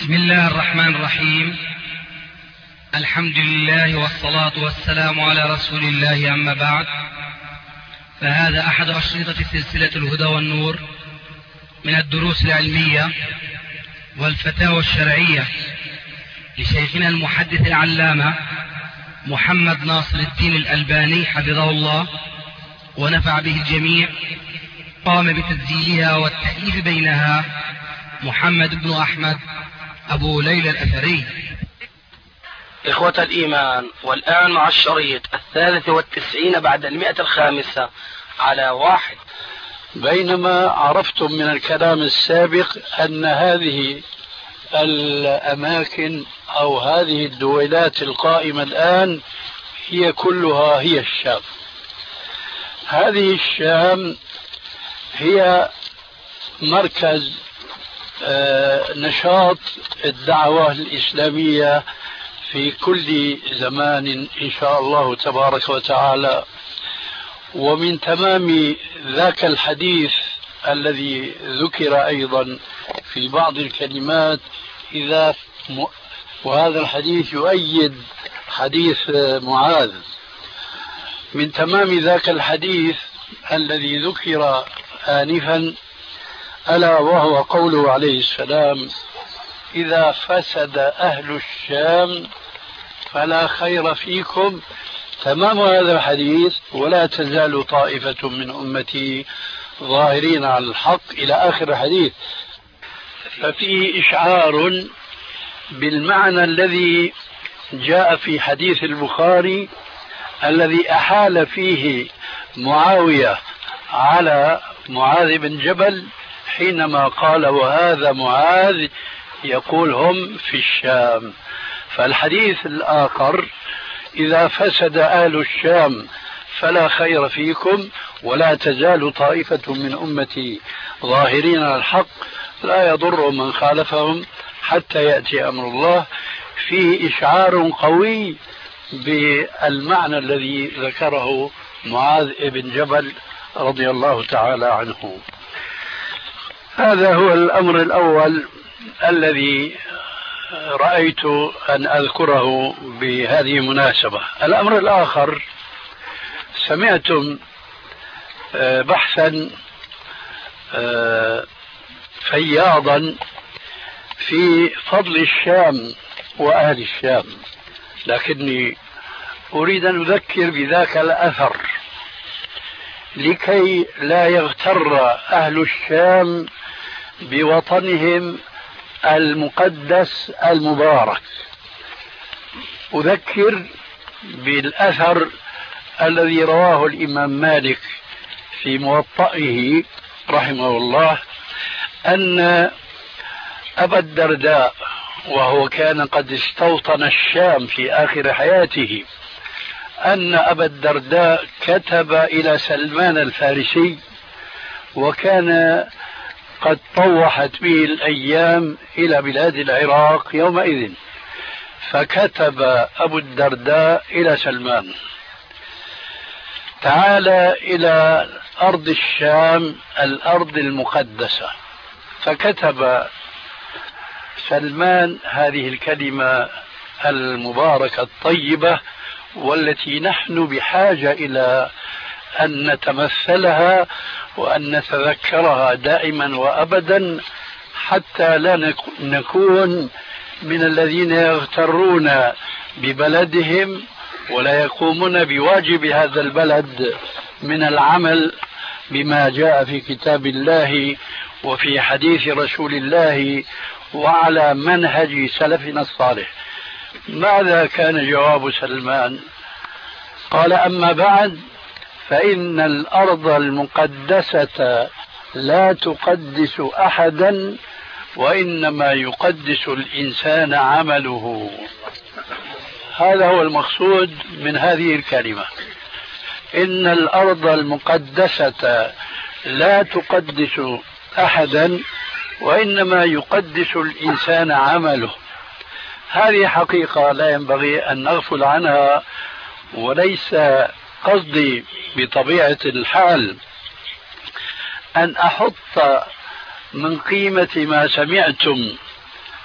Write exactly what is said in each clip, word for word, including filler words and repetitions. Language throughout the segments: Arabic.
بسم الله الرحمن الرحيم. الحمد لله والصلاة والسلام على رسول الله، أما بعد، فهذا أحد أشرطة سلسلة الهدى والنور من الدروس العلمية والفتاوى الشرعية لشيخنا المحدث العلامة محمد ناصر الدين الألباني حفظه الله ونفع به الجميع. قام بتسجيلها والتأليف بينها محمد بن أحمد أبو ليلى الأثري. إخوة الإيمان، والآن مع الشريط الثالث والتسعين بعد المئة الخامسة على واحد. بينما عرفتم من الكلام السابق أن هذه الأماكن أو هذه الدولات القائمة الآن هي كلها هي الشام. هذه الشام هي مركز نشاط الدعوة الإسلامية في كل زمان إن شاء الله تبارك وتعالى. ومن تمام ذاك الحديث الذي ذكر أيضا في بعض الكلمات، إذا م... وهذا الحديث يؤيد حديث معاذ. من تمام ذاك الحديث الذي ذكر آنفا ألا وهو قوله عليه السلام: إذا فسد أهل الشام فلا خير فيكم. تمام هذا الحديث: ولا تزال طائفة من أمتي ظاهرين على الحق، إلى آخر الحديث. ففيه إشعار بالمعنى الذي جاء في حديث البخاري الذي أحال فيه معاوية على معاذ بن جبل حينما قال: وهذا معاذ يقول هم في الشام. فالحديث الآخر: إذا فسد أهل الشام فلا خير فيكم ولا تزال طائفة من أمتي ظاهرين على الحق لا يضر من خالفهم حتى يأتي أمر الله. فيه إشعار قوي بالمعنى الذي ذكره معاذ بن جبل رضي الله تعالى عنه. هذا هو الأمر الأول الذي رأيت أن أذكره بهذه المناسبة. الأمر الآخر: سمعتم بحثا فياضا في فضل الشام وأهل الشام، لكني أريد أن أذكر بذاك الأثر لكي لا يغتر أهل الشام بوطنهم المقدس المبارك. أذكر بالأثر الذي رواه الإمام مالك في موطئه رحمه الله أن أبا الدرداء، وهو كان قد استوطن الشام في آخر حياته، أن أبا الدرداء كتب إلى سلمان الفارسي، وكان قد طوحت به الأيام إلى بلاد العراق يومئذ، فكتب أبو الدرداء إلى سلمان: تعال إلى أرض الشام الأرض المقدسة. فكتب سلمان هذه الكلمة المباركة الطيبة، والتي نحن بحاجة إلى أن نتمثلها وأن نتذكرها دائما وأبدا، حتى لا نكون من الذين يغترون ببلدهم ولا يقومون بواجب هذا البلد من العمل بما جاء في كتاب الله وفي حديث رسول الله وعلى منهج سلفنا الصالح. ماذا كان جواب سلمان؟ قال: أما بعد، فإن الأرض المقدسة لا تقدس أحدا، وإنما يقدس الإنسان عمله. هذا هو المقصود من هذه الكلمة: إن الأرض المقدسة لا تقدس أحدا، وإنما يقدس الإنسان عمله. هذه حقيقة لا ينبغي أن نغفل عنها، وليس قصدي بطبيعة الحال أن أحط من قيمة ما سمعتم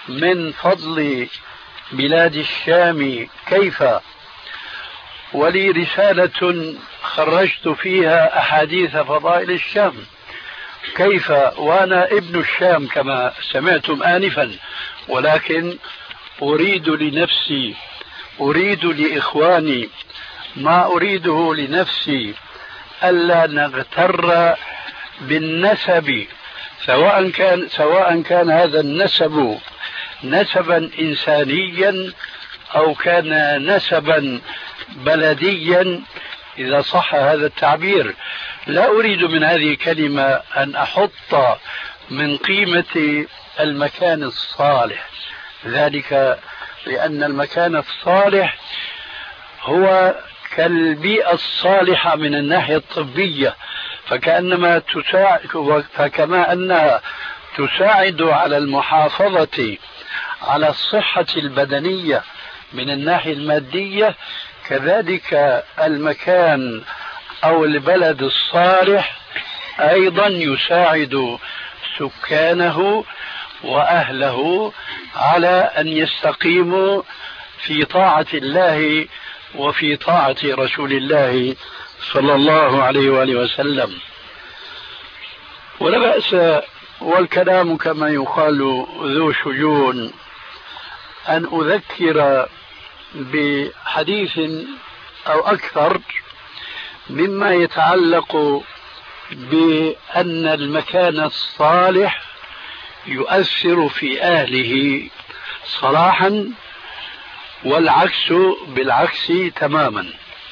من فضل بلاد الشام كيف، ولي رسالة خرجت فيها أحاديث فضائل الشام كيف، وأنا ابن الشام كما سمعتم آنفا، ولكن أريد لنفسي، أريد لإخواني ما أريده لنفسي، ألا نغتر بالنسب، سواء كان سواء كان هذا النسب نسبا إنسانيا أو كان نسبا بلديا إذا صح هذا التعبير. لا أريد من هذه الكلمة أن أحط من قيمة المكان الصالح، ذلك لأن المكان الصالح هو كالبيئة الصالحة من الناحية الطبية، فكأنما تساعد فكما أنها تساعد على المحافظة على الصحة البدنية من الناحية المادية، كذلك المكان أو البلد الصالح أيضا يساعد سكانه وأهله على أن يستقيموا في طاعة الله وفي طاعة رسول الله صلى الله عليه وآله وسلم. ولا بأس والكلام كما يقال ذو شجون أن أذكر بحديث أو أكثر مما يتعلق بأن المكان الصالح يؤثر في أهله صلاحا، والعكس بالعكس تماما.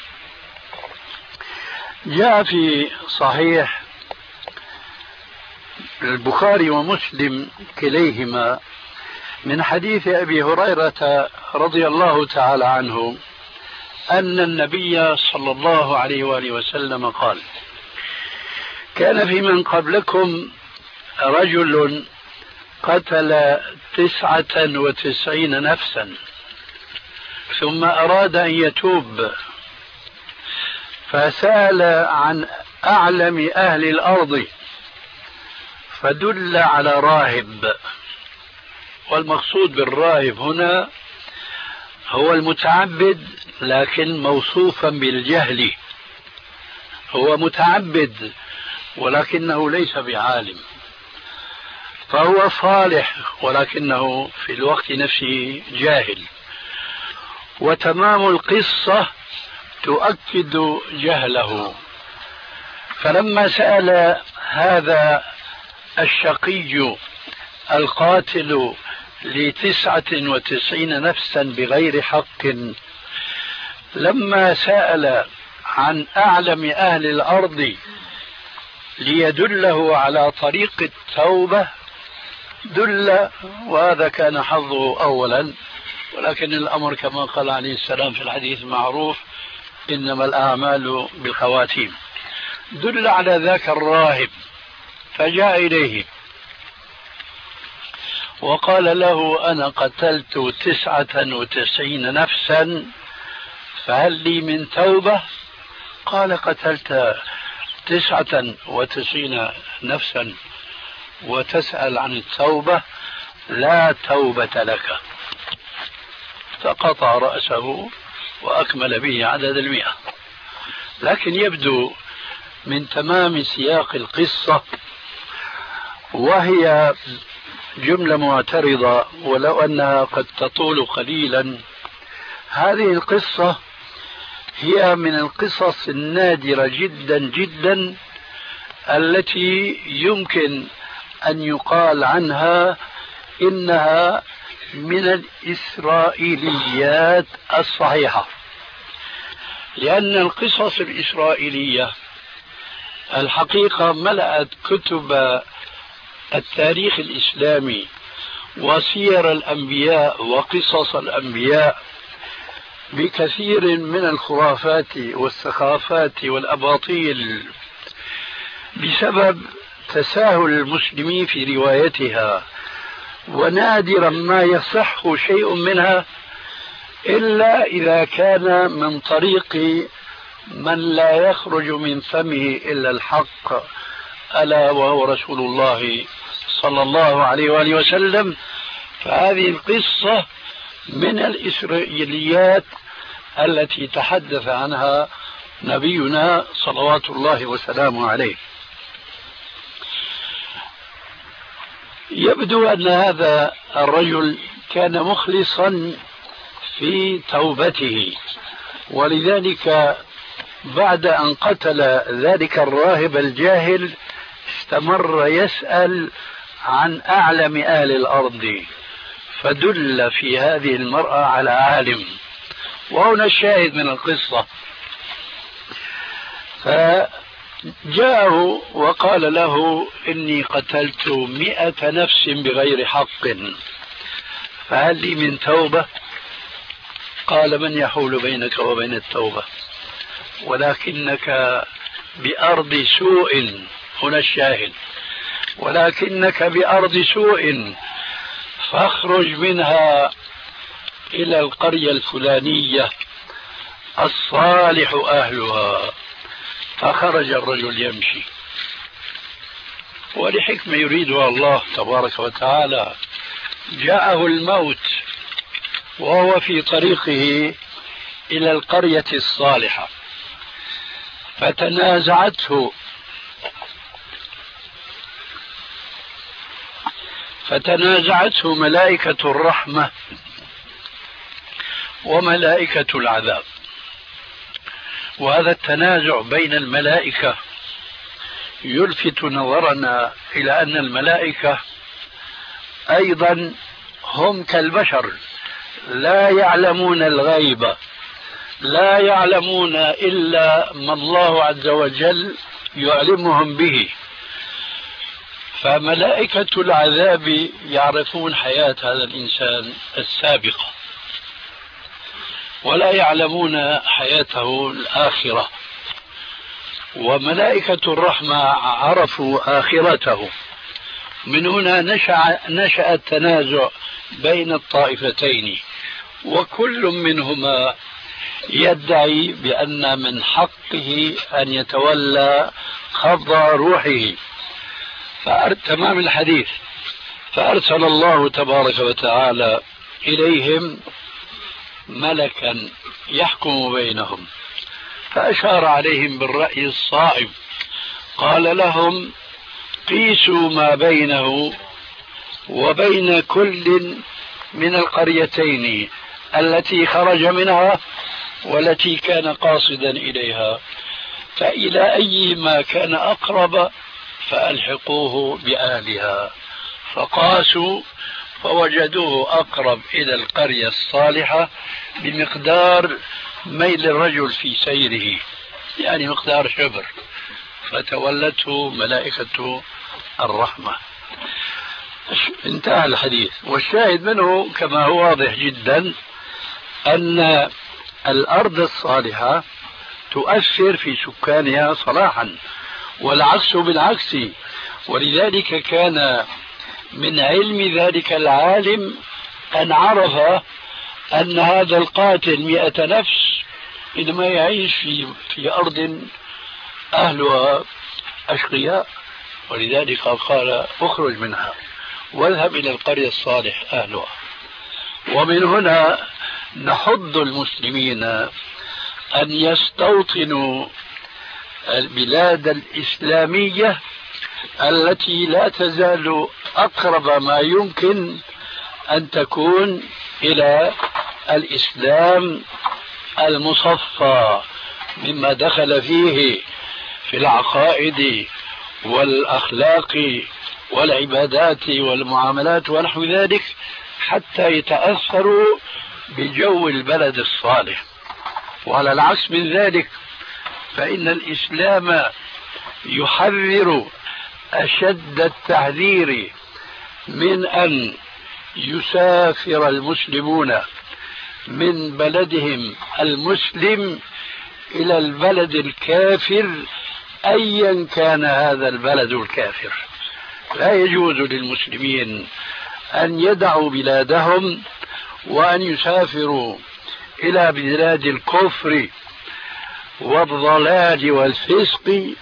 جاء في صحيح البخاري ومسلم كليهما من حديث أبي هريرة رضي الله تعالى عنه أن النبي صلى الله عليه وآله وسلم قال: كان في من قبلكم رجل قتل تسعة وتسعين نفسا ثم أراد أن يتوب، فسأل عن أعلم أهل الأرض فدل على راهب، والمقصود بالراهب هنا هو المتعبد لكن موصوفا بالجهل، هو متعبد ولكنه ليس بعالم، فهو صالح ولكنه في الوقت نفسه جاهل. وتمام القصة تؤكد جهله. فلما سأل هذا الشقي القاتل لتسعة وتسعين نفسا بغير حق، لما سأل عن أعلم أهل الأرض ليدله على طريق التوبة دل، وهذا كان حظه أولا، ولكن الأمر كما قال عليه السلام في الحديث المعروف: إنما الأعمال بالخواتيم. دل على ذاك الراهب فجاء إليه وقال له: أنا قتلت تسعة وتسعين نفسا فهل لي من توبة؟ قال: قتلت تسعة وتسعين نفسا وتسأل عن التوبة؟ لا توبة لك. فقطع رأسه وأكمل به عدد المئة. لكن يبدو من تمام سياق القصة، وهي جملة معترضة ولو أنها قد تطول قليلا، هذه القصة هي من القصص النادرة جدا جدا التي يمكن أن يقال عنها إنها من الإسرائيليات الصحيحة، لأن القصص الإسرائيلية الحقيقة ملأت كتب التاريخ الإسلامي وسير الأنبياء وقصص الأنبياء بكثير من الخرافات والسخافات والأباطيل بسبب تساهل المسلمين في روايتها، ونادرا ما يصح شيء منها إلا إذا كان من طريق من لا يخرج من فمه إلا الحق، ألا وهو رسول الله صلى الله عليه وآله وسلم، فهذه القصة من الإسرائيليات التي تحدث عنها نبينا صلوات الله وسلامه عليه. يبدو أن هذا الرجل كان مخلصا في توبته، ولذلك بعد أن قتل ذلك الراهب الجاهل استمر يسأل عن أعلم أهل الأرض، فدل في هذه المرأة على عالم. وهنا الشاهد من القصة. فجاءه وقال له إني قتلت مئة نفس بغير حق، فهل لي من توبة؟ قال من يحول بينك وبين التوبة؟ ولكنك بأرض سوء. هنا الشاهد: ولكنك بأرض سوء، فاخرج منها إلى القرية الفلانية الصالح أهلها. فخرج الرجل يمشي، ولحكمة يريدها الله تبارك وتعالى جاءه الموت وهو في طريقه إلى القرية الصالحة، فتنازعته فتنازعته ملائكة الرحمة وملائكة العذاب. وهذا التنازع بين الملائكة يلفت نظرنا إلى أن الملائكة أيضا هم كالبشر، لا يعلمون الغيب، لا يعلمون إلا ما الله عز وجل يعلمهم به. فملائكة العذاب يعرفون حياة هذا الإنسان السابقة ولا يعلمون حياته الآخرة، وملائكة الرحمة عرفوا آخرته. من هنا نشأ, نشأ التنازع بين الطائفتين، وكل منهما يدعي بأن من حقه أن يتولى قبض روحه. تمام الحديث. فأرسل الله تبارك وتعالى إليهم ملكا يحكم بينهم، فأشار عليهم بالرأي الصائب، قال لهم قيسوا ما بينه وبين كل من القريتين التي خرج منها والتي كان قاصدا إليها، فإلى أيهما كان أقرب فألحقوه بأهلها. فقاسوا فوجدوه أقرب إلى القرية الصالحة بمقدار ميل الرجل في سيره، يعني مقدار شبر، فتولته ملائكة الرحمة. انتهى الحديث. والشاهد منه كما هو واضح جدا أن الأرض الصالحة تؤثر في سكانها صلاحا، والعكس بالعكس. ولذلك كان من علم ذلك العالم أن عرف أن هذا القاتل مئة نفس إنما يعيش في, في أرض أهلها أشقياء، ولذلك قال اخرج منها واذهب إلى القرية الصالح أهلها. ومن هنا نحض المسلمين أن يستوطنوا البلاد الإسلامية التي لا تزال أقرب ما يمكن أن تكون إلى الإسلام المصفى مما دخل فيه في العقائد والأخلاق والعبادات والمعاملات ونحو ذلك، حتى يتأثروا بجو البلد الصالح. وعلى العكس من ذلك فإن الإسلام يحذر أشد التحذير من أن يسافر المسلمون من بلدهم المسلم إلى البلد الكافر أيا كان هذا البلد الكافر. لا يجوز للمسلمين أن يدعوا بلادهم وأن يسافروا إلى بلاد الكفر والضلال والفسق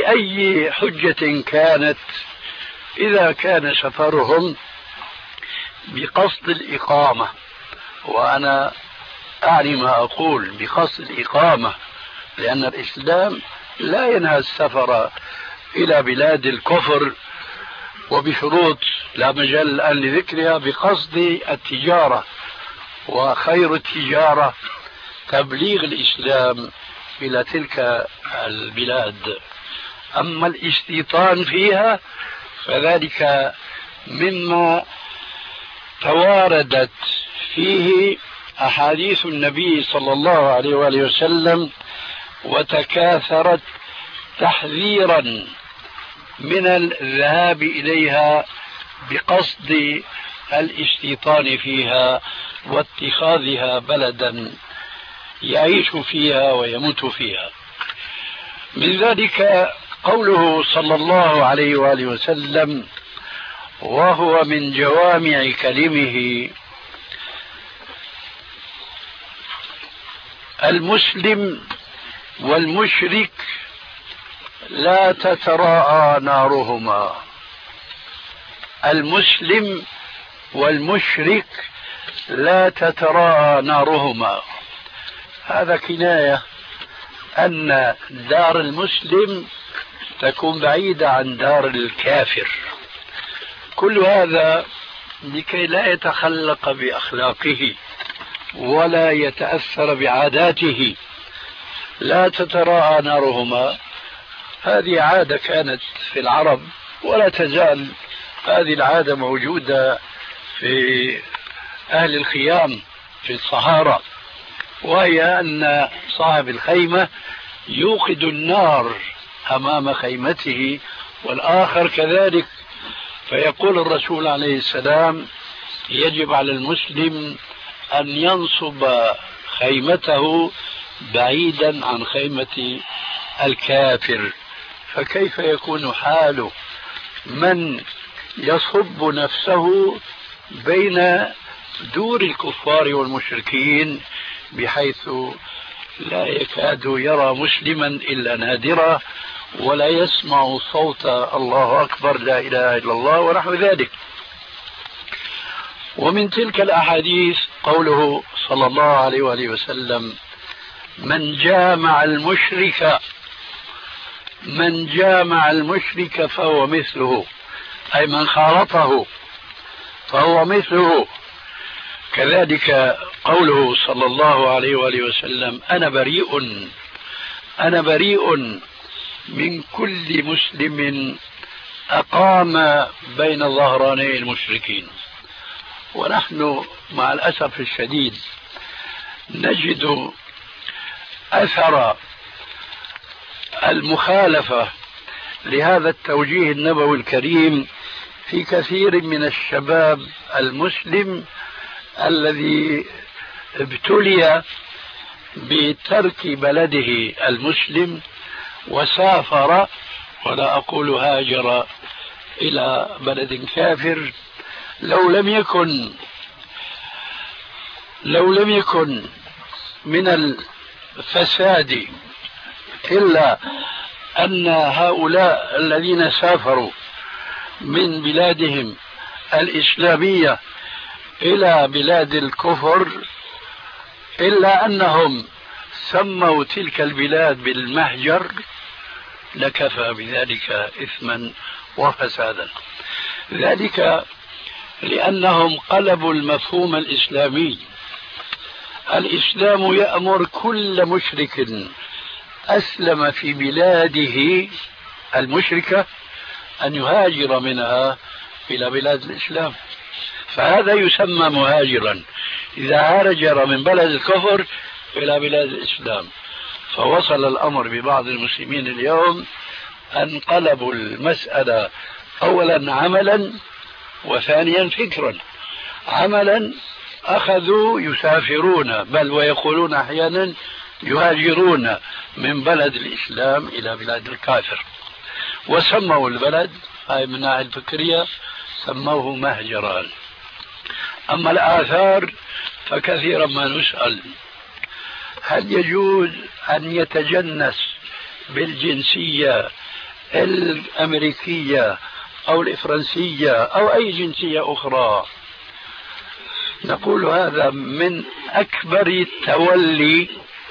لأي حجة كانت، إذا كان سفرهم بقصد الإقامة، وأنا أعني ما أقول بقصد الإقامة، لأن الإسلام لا ينهى السفر إلى بلاد الكفر وبشروط لا مجال الآن لذكرها بقصد التجارة، وخير التجارة تبليغ الإسلام إلى تلك البلاد. أما الاستيطان فيها فذلك مما تواردت فيه أحاديث النبي صلى الله عليه وآله وسلم وتكاثرت تحذيرا من الذهاب إليها بقصد الاستيطان فيها واتخاذها بلدا يعيش فيها ويموت فيها. من ذلك قوله صلى الله عليه وآله وسلم وهو من جوامع كلمه: المسلم والمشرك لا تتراءى نارهما. المسلم والمشرك لا تتراءى نارهما، هذا كناية أن دار المسلم تكون بعيدة عن دار الكافر. كل هذا لكي لا يتخلق بأخلاقه ولا يتأثر بعاداته. لا تتراءى نارهما، هذه عادة كانت في العرب ولا تزال هذه العادة موجودة في أهل الخيام في الصحارى، وهي أن صاحب الخيمة يوقد النار أمام خيمته والآخر كذلك. فيقول الرسول عليه السلام: يجب على المسلم أن ينصب خيمته بعيدا عن خيمة الكافر. فكيف يكون حال من يصب نفسه بين دور الكفار والمشركين بحيث لا يكاد يرى مسلما إلا نادرا ولا يسمع صوت الله أكبر لا إله إلا الله ونحو ذلك. ومن تلك الأحاديث قوله صلى الله عليه وآله وسلم: من جامع المشرك من جامع المشرك فهو مثله، أي من خالطه فهو مثله. كذلك قوله صلى الله عليه وآله وسلم: أنا بريء أنا بريء من كل مسلم أقام بين ظهراني المشركين. ونحن مع الأسف الشديد نجد أثر المخالفة لهذا التوجيه النبوي الكريم في كثير من الشباب المسلم الذي ابتلي بترك بلده المسلم وسافر، ولا أقول هاجر، إلى بلد كافر. لو لم يكن لو لم يكن من الفساد إلا أن هؤلاء الذين سافروا من بلادهم الإسلامية إلى بلاد الكفر، إلا أنهم سموا تلك البلاد بالمهجر، لكفى بذلك إثما وفسادا. ذلك لأنهم قلبوا المفهوم الإسلامي. الإسلام يأمر كل مشرك أسلم في بلاده المشركة أن يهاجر منها إلى بلاد الإسلام، فهذا يسمى مهاجرا إذا هاجر من بلد الكفر إلى بلاد الإسلام. فوصل الأمر ببعض المسلمين اليوم أن قلبوا المسألة أولا عملا وثانيا فكرا. عملا أخذوا يسافرون، بل ويقولون أحيانا يهاجرون من بلد الإسلام إلى بلاد الكافر، وسموا البلد هاي من الناحية الفكرية سموه مهجران. أما الآثار فكثيرا ما نسأل: هل يجوز أن يتجنس بالجنسية الأمريكية أو الفرنسية أو أي جنسية أخرى نقول هذا من أكبر التولي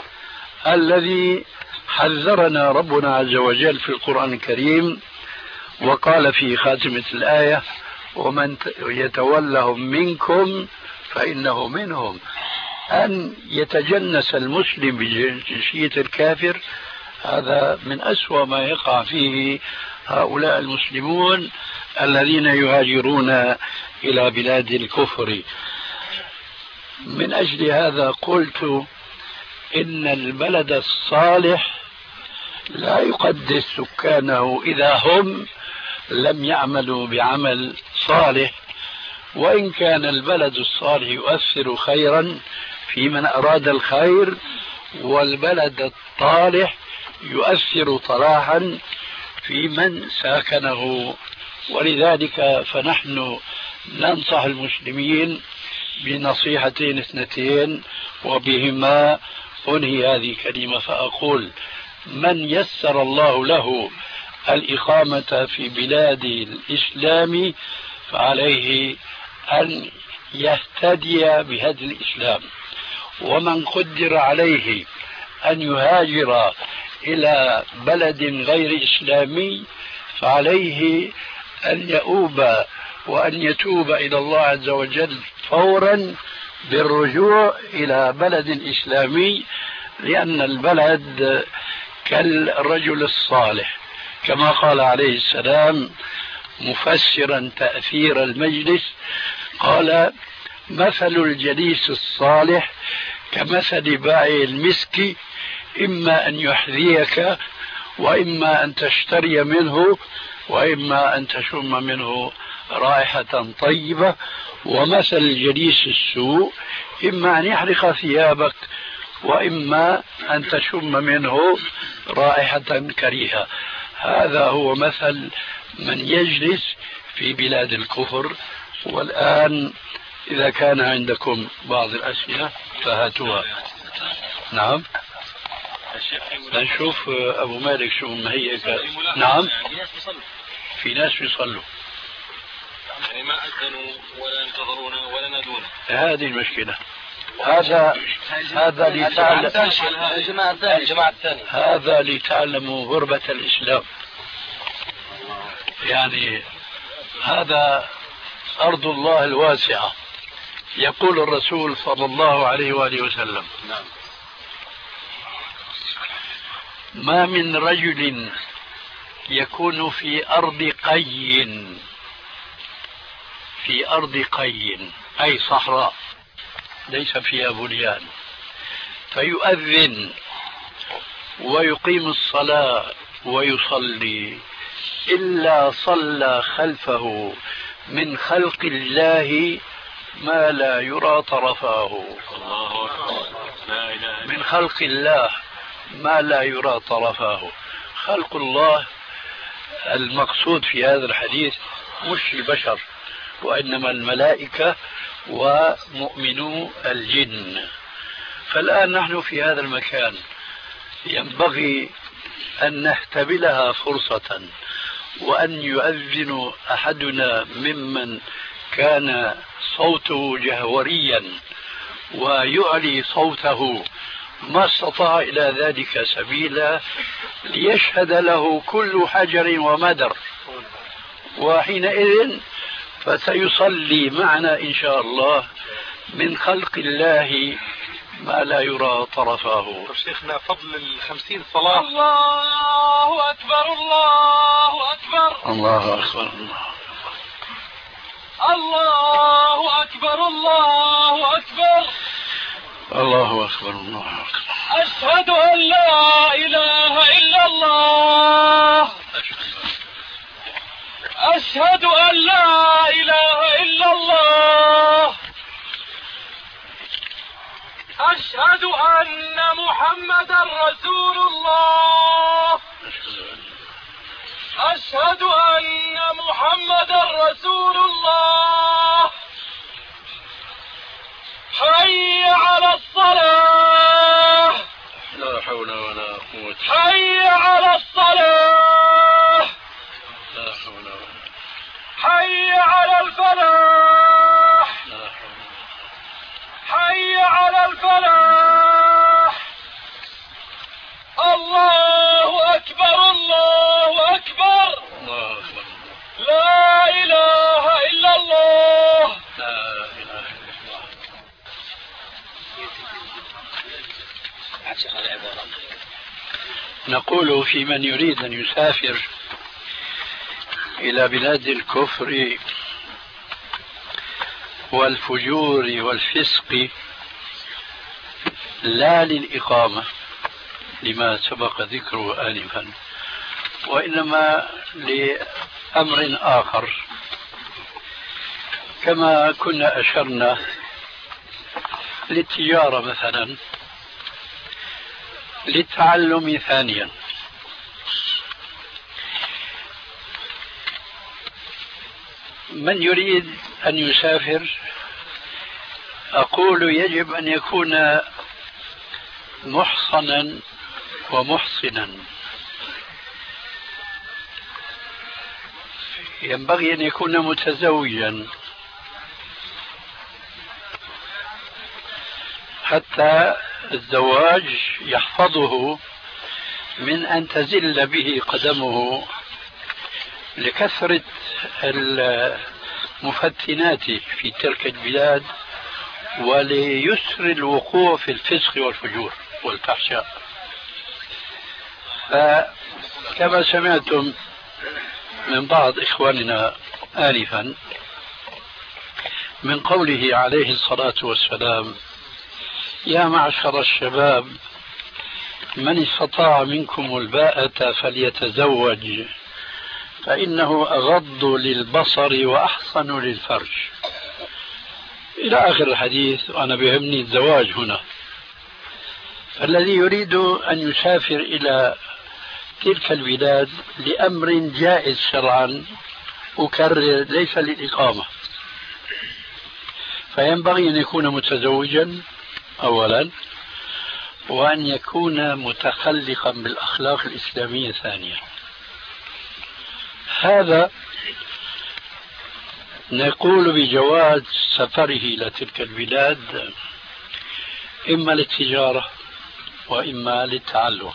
الذي حذرنا ربنا عز وجل في القرآن الكريم، وقال في خاتمة الآية: ومن يتولهم منكم فإنه منهم. أن يتجنس المسلم بجنسية الكافر هذا من أسوأ ما يقع فيه هؤلاء المسلمون الذين يهاجرون إلى بلاد الكفر. من أجل هذا قلت إن البلد الصالح لا يقدس سكانه إذا هم لم يعملوا بعمل صالح، وإن كان البلد الصالح يؤثر خيرا في من أراد الخير، والبلد الطالح يؤثر طلاحا في من ساكنه. ولذلك فنحن ننصح المسلمين بنصيحتين اثنتين، وبهما أنهي هذه الكلمة فأقول: من يسر الله له الإقامة في بلاد الإسلام فعليه أن يهتدي بهدي الإسلام، ومن قدر عليه أن يهاجر إلى بلد غير إسلامي فعليه أن يؤوب وأن يتوب إلى الله عز وجل فورا بالرجوع إلى بلد إسلامي، لأن البلد كالرجل الصالح كما قال عليه السلام مفسرا تأثير المجلس، قال: مثل الجليس الصالح كمثل بائع المسك، إما أن يحذيك وإما أن تشتري منه وإما أن تشم منه رائحة طيبة، ومثل الجليس السوء إما أن يحرق ثيابك وإما أن تشم منه رائحة كريهة. هذا هو مثل من يجلس في بلاد الكفر. والآن إذا كان عندكم بعض الأسئلة فهاتوها. نعم، نشوف أبو مالك شو مهيئ. نعم، في ناس بيصلوا يعني ما أذنوا ولا ينتظرونا ولا نادونا. هذه المشكلة. هذا هذا لتعلم الجماعة الثانية هذا لتعلموا غربة الإسلام. يعني هذا أرض الله الواسعة. يقول الرسول صلى الله عليه وآله وسلم: ما من رجل يكون في أرض قي في أرض قي أي صحراء ليس فيها بنيان، فيؤذن ويقيم الصلاة ويصلي إلا صلى خلفه من خلق الله ما لا يرى طرفاه. من خلق الله ما لا يرى طرفاه. خلق الله المقصود في هذا الحديث مش البشر، وإنما الملائكة ومؤمنو الجن. فالآن نحن في هذا المكان ينبغي أن نحتبلها فرصة، وأن يؤذن أحدنا ممن كان صوته جهوريا ويعلي صوته ما استطاع إلى ذلك سبيلا، ليشهد له كل حجر ومدر، وحينئذ فسيصلي معنا إن شاء الله من خلق الله ما لا يرى طرفاه. شيخنا فضل الخمسين صلاة. الله أكبر الله أكبر الله أكبر الله أكبر الله أكبر الله أكبر الله أكبر. أشهد أن لا إله إلا الله. أشهد أن لا إله إلا الله. أشهد أن محمدا رسول الله. أشهد أن محمدا رسول الله. حي على الصلاة. لا حول ولا قوة. حي على الصلاة. لا حول ولا. حي على الفلاح. لا حول. حي على الفلاح. الله أكبر الله أكبر. الله أكبر. لا إله إلا الله. لا إله إلا الله. نقول في من يريد أن يسافر إلى بلاد الكفر والفجور والفسق لا للإقامة لما سبق ذكره آنفا، وإنما لأمر آخر كما كنا أشرنا، للتجارة مثلا، للتعلم ثانيا. من يريد أن يسافر أقول يجب أن يكون محصنا ومحصنا، ينبغي أن يكون متزوجا حتى الزواج يحفظه من أن تزل به قدمه لكثرة المفتنات في تلك البلاد وليسر الوقوع في الفسق والفجور والفحشاء. فكما سمعتم من بعض إخواننا آنفا من قوله عليه الصلاة والسلام: يا معشر الشباب من استطاع منكم الباءة فليتزوج فإنه أغض للبصر وأحصن للفرج، إلى آخر الحديث. وأنا بيهمني الزواج هنا. الذي يريد أن يسافر إلى تلك البلاد لأمر جائز شرعا، أكرر، ليس للإقامة، فينبغي أن يكون متزوجا أولا، وأن يكون متخلقا بالأخلاق الإسلامية ثانيا. هذا نقول بجواز سفره إلى تلك البلاد إما للتجارة وإما للتعلم.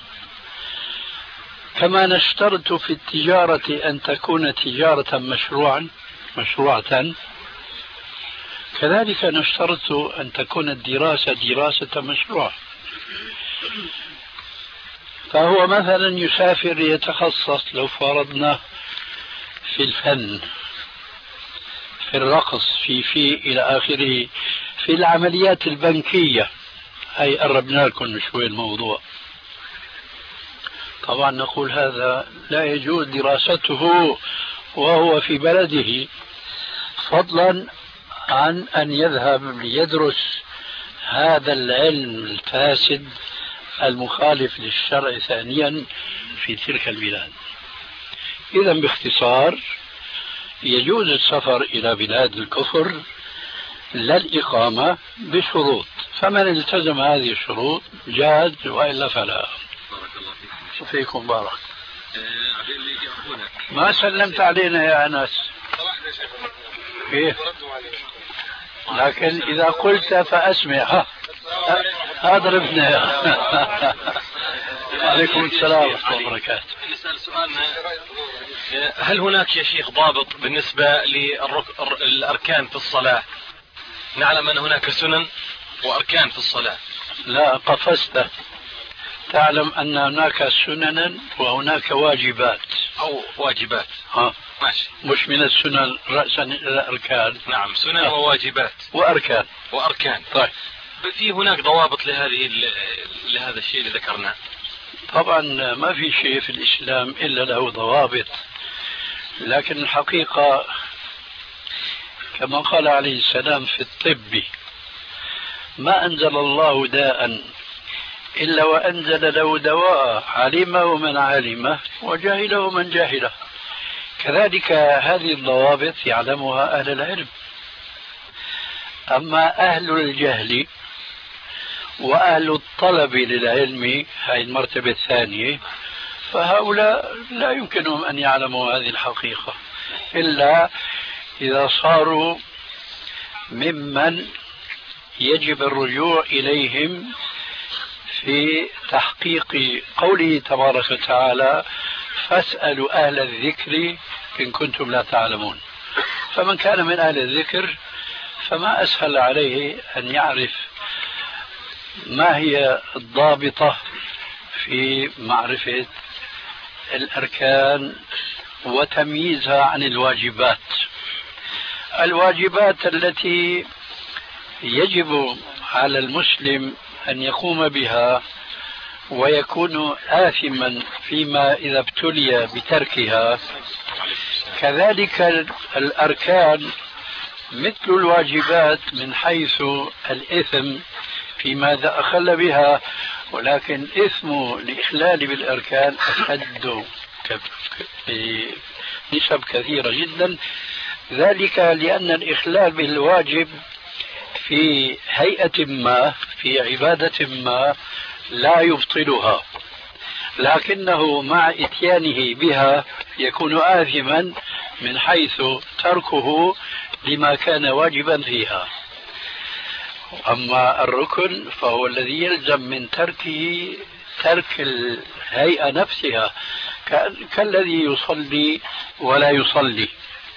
كما نشترط في التجارة أن تكون تجارة مشروعا مشروعة، كذلك نشترط أن تكون الدراسة دراسة مشروعة. فهو مثلا يسافر يتخصص لو فرضنا في الفن، في الرقص، في في إلى آخره، في العمليات البنكية، هي قربنا لكم شوي الموضوع. طبعا نقول هذا لا يجوز دراسته وهو في بلده، فضلا عن أن يذهب ليدرس هذا العلم الفاسد المخالف للشرع ثانيا في تلك البلاد. إذا باختصار يجوز السفر إلى بلاد الكفر لا الإقامة بشروط، فمن التزم هذه الشروط جاز، وإلا فلا. فيكم بارك. ما سلمت علينا يا أنس. إيه؟ لكن إذا قلت فأسمع. ها أضربنا. عليكم السلام ورحمة الله وبركاته. نسأل سؤالنا: هل هناك يا شيخ ضابط بالنسبة للأركان في الصلاة؟ نعلم أن هناك سنن وأركان في الصلاة. لا، قفزت. تعلم أن هناك سننا وهناك واجبات. أو واجبات. ها ماشي. مش من السنن رأسا إلى الأركان. نعم، سنن وواجبات وأركان. وأركان. طيب، في هناك ضوابط لهذه لهذا الشيء اللي ذكرناه؟ طبعا ما في شيء في الإسلام إلا له ضوابط، لكن الحقيقة كما قال عليه السلام في الطب: ما أنزل الله داء إلا وأنزل له دواء، علمه من علمه وجهله من جهله. كذلك هذه الضوابط يعلمها أهل العلم. أما أهل الجهل وأهل الطلب للعلم، هذه المرتبة الثانية، فهؤلاء لا يمكنهم أن يعلموا هذه الحقيقة إلا إذا صاروا ممن يجب الرجوع إليهم في تحقيق قوله تبارك وتعالى فاسألوا أهل الذكر إن كنتم لا تعلمون. فمن كان من أهل الذكر فما أسهل عليه أن يعرف ما هي الضابطة في معرفة الأركان وتمييزها عن الواجبات. الواجبات التي يجب على المسلم أن يقوم بها ويكون آثما فيما إذا ابتلي بتركها، كذلك الأركان مثل الواجبات من حيث الإثم فيما إذا أخل بها، ولكن إثم الإخلال بالأركان أشد بنسب كثيرة جدا، ذلك لأن الإخلال بالواجب في هيئة ما في عبادة ما لا يبطلها، لكنه مع إتيانه بها يكون آثما من حيث تركه لما كان واجبا فيها. أما الركن فهو الذي يلزم من تركه ترك الهيئة نفسها، كالذي يصلي ولا يصلي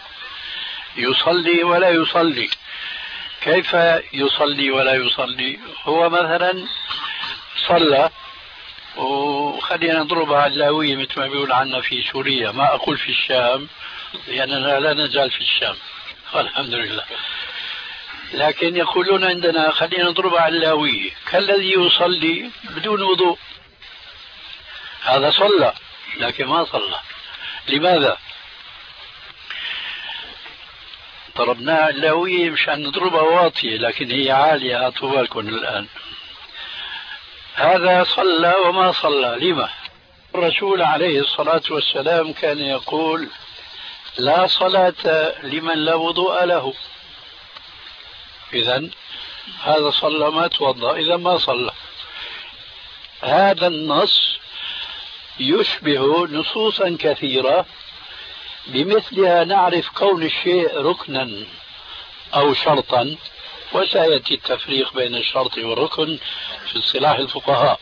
يصلي ولا يصلي. كيف يصلي ولا يصلي؟ هو مثلا صلى، وخلينا نضربها على اللاوية مثل ما بيقول عنا في سوريا، ما أقول في الشام لأننا لا نزال في الشام والحمد لله، لكن يقولون عندنا خلينا نضربها على اللاوية كالذي يصلي بدون وضوء. هذا صلى لكن ما صلى. لماذا؟ ضربناها اللاوية مشان نضربها واطية لكن هي عالية، أطوى لكم الآن. هذا صلى وما صلى. لما؟ الرسول عليه الصلاة والسلام كان يقول لا صلاة لمن لا وضوء له. إذن هذا صلى ما توضأ، إذا ما صلى. هذا النص يشبه نصوصا كثيرة بمثلها نعرف كون الشيء ركنا أو شرطا، وسيأتي التفريق بين الشرط والركن في اصطلاح الفقهاء.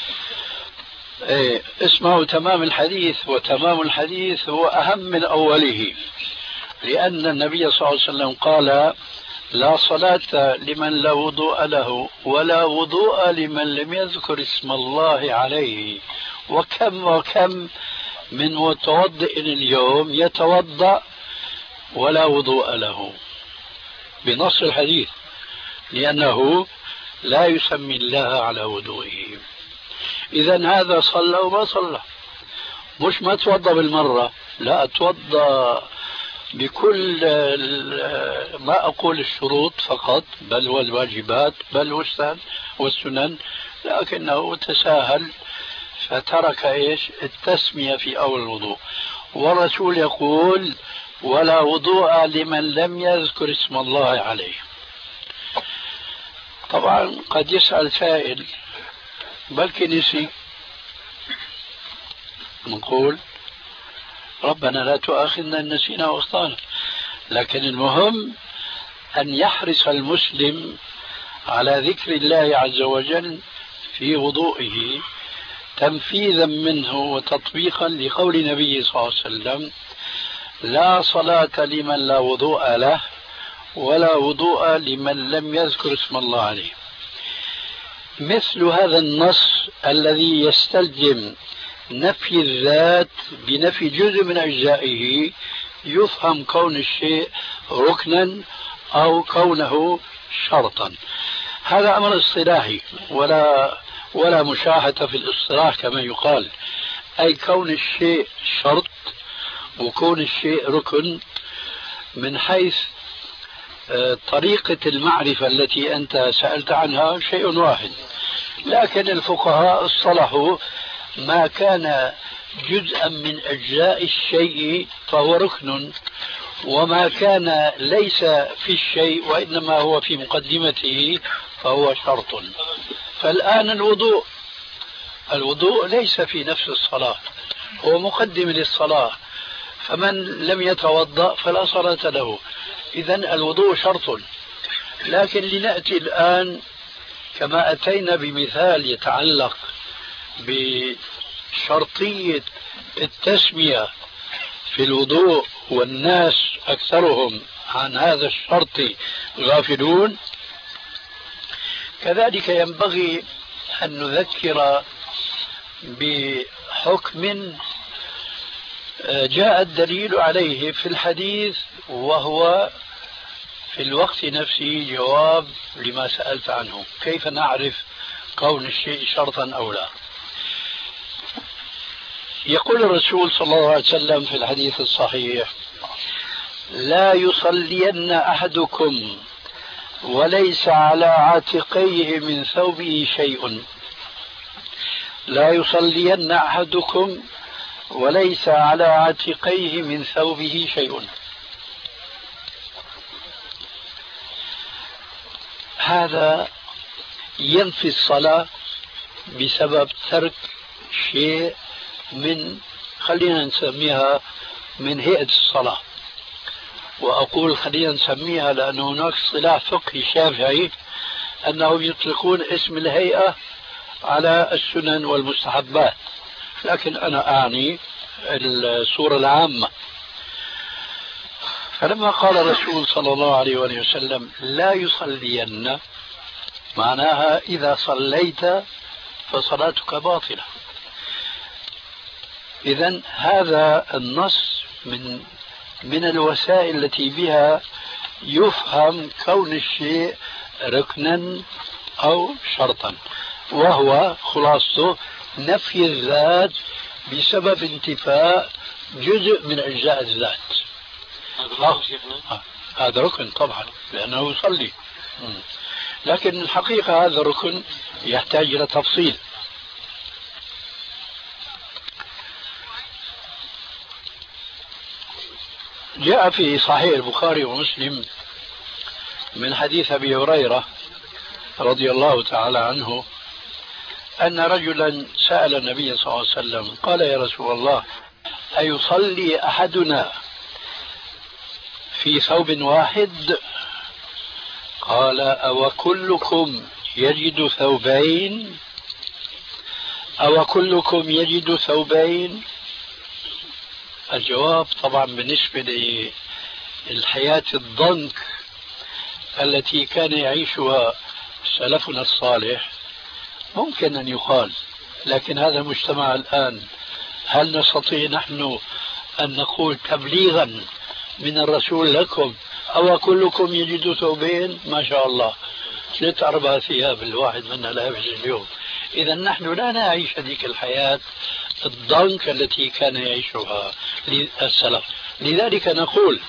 إيه اسمه تمام الحديث، وتمام الحديث هو أهم من أوله، لأن النبي صلى الله عليه وسلم قال لا صلاة لمن لا وضوء له ولا وضوء لمن لم يذكر اسم الله عليه. وكم وكم من متوضئ اليوم يتوضأ ولا وضوء له بنص الحديث، لأنه لا يسمي الله على وضوئه. إذن هذا صلى وما صلى، مش ما توضأ بالمرة، لا توضأ بكل ما أقول الشروط فقط، بل والواجبات بل والسنن، لكنه تساهل فترك إيش التسمية في أول الوضوء. والرسول يقول ولا وضوء لمن لم يذكر اسم الله عليه. طبعا قد يسأل سائل بلكي نسي، نقول ربنا لا تؤاخذنا إن نسينا واخطأنا، لكن المهم أن يحرص المسلم على ذكر الله عز وجل في وضوئه تنفيذا منه وتطبيقا لقول النبي صلى الله عليه وسلم لا صلاة لمن لا وضوء له ولا وضوء لمن لم يذكر اسم الله عليه. مثل هذا النص الذي يستلزم نفي الذات بنفي جزء من أجزائه يفهم كون الشيء ركنا أو كونه شرطا. هذا أمر اصطلاحي ولا ولا مشاحة في الاصطلاح كما يقال، أي كون الشيء شرط وكون الشيء ركن من حيث طريقة المعرفة التي أنت سألت عنها شيء واحد، لكن الفقهاء اصطلحوا ما كان جزءا من أجزاء الشيء فهو ركن، وما كان ليس في الشيء وإنما هو في مقدمته فهو شرط. فالآن الوضوء الوضوء ليس في نفس الصلاة، هو مقدم للصلاة، فمن لم يتوضأ فلا صلاة له. إذن الوضوء شرط، لكن لنأتي الآن كما أتينا بمثال يتعلق بشرطية التسمية في الوضوء والناس أكثرهم عن هذا الشرط غافلون، كذلك ينبغي أن نذكر بحكم جاء الدليل عليه في الحديث، وهو في الوقت نفسه جواب لما سألت عنه: كيف نعرف كون الشيء شرطا أو لا؟ يقول الرسول صلى الله عليه وسلم في الحديث الصحيح: لا يصلين أحدكم وليس على عاتقيه من ثوبه شيء. لا يصلين أحدكم وليس على عاتقيه من ثوبه شيء. هذا ينفي الصلاة بسبب ترك شيء من، خلينا نسميها من هيئة الصلاة. وأقول خلينا نسميها لأن هناك اصطلاح فقهي شافعي أنهم يطلقون اسم الهيئة على السنن والمستحبات، لكن أنا أعني الصورة العامة. فلما قال الرسول صلى الله عليه وسلم: لا يصلين، معناها إذا صليت فصلاتك باطلة. إذن هذا النص من من الوسائل التي بها يفهم كون الشيء ركنا أو شرطا، وهو خلاصته نفي الذات بسبب انتفاء جزء من أجزاء الذات. هذا ركن طبعا لأنه يصلي، لكن الحقيقة هذا الركن يحتاج إلى تفصيل. جاء في صحيح البخاري ومسلم من حديث أبي هريرة رضي الله تعالى عنه أن رجلا سأل النبي صلى الله عليه وسلم قال: يا رسول الله، أيصلي أحدنا في ثوب واحد؟ قال: أو كلكم يجد ثوبين؟ أو كلكم يجد ثوبين؟ الجواب طبعا بالنسبة للحياة الضنك التي كان يعيشها سلفنا الصالح ممكن أن يقال، لكن هذا المجتمع الآن هل نستطيع نحن أن نقول تبليغا من الرسول لكم أو كلكم يجد ثوبين؟ ما شاء الله ثلاث أربع ثياب الواحد منا لابس اليوم. إذا نحن لا نعيش هذيك الحياة الضنك التي كان يعيشها السلف. لذلك نقول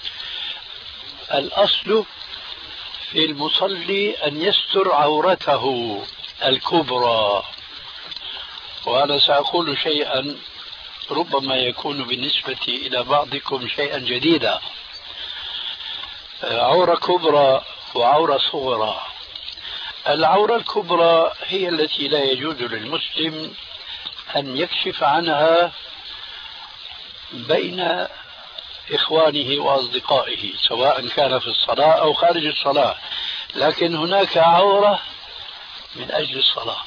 الأصل في المصلي أن يستر عورته الكبرى. وأنا سأقول شيئا ربما يكون بالنسبة إلى بعضكم شيئا جديدا: عورة كبرى وعورة صغرى. العورة الكبرى هي التي لا يجوز للمسلم أن يكشف عنها بين إخوانه وأصدقائه سواء كان في الصلاة أو خارج الصلاة، لكن هناك عورة من أجل الصلاة،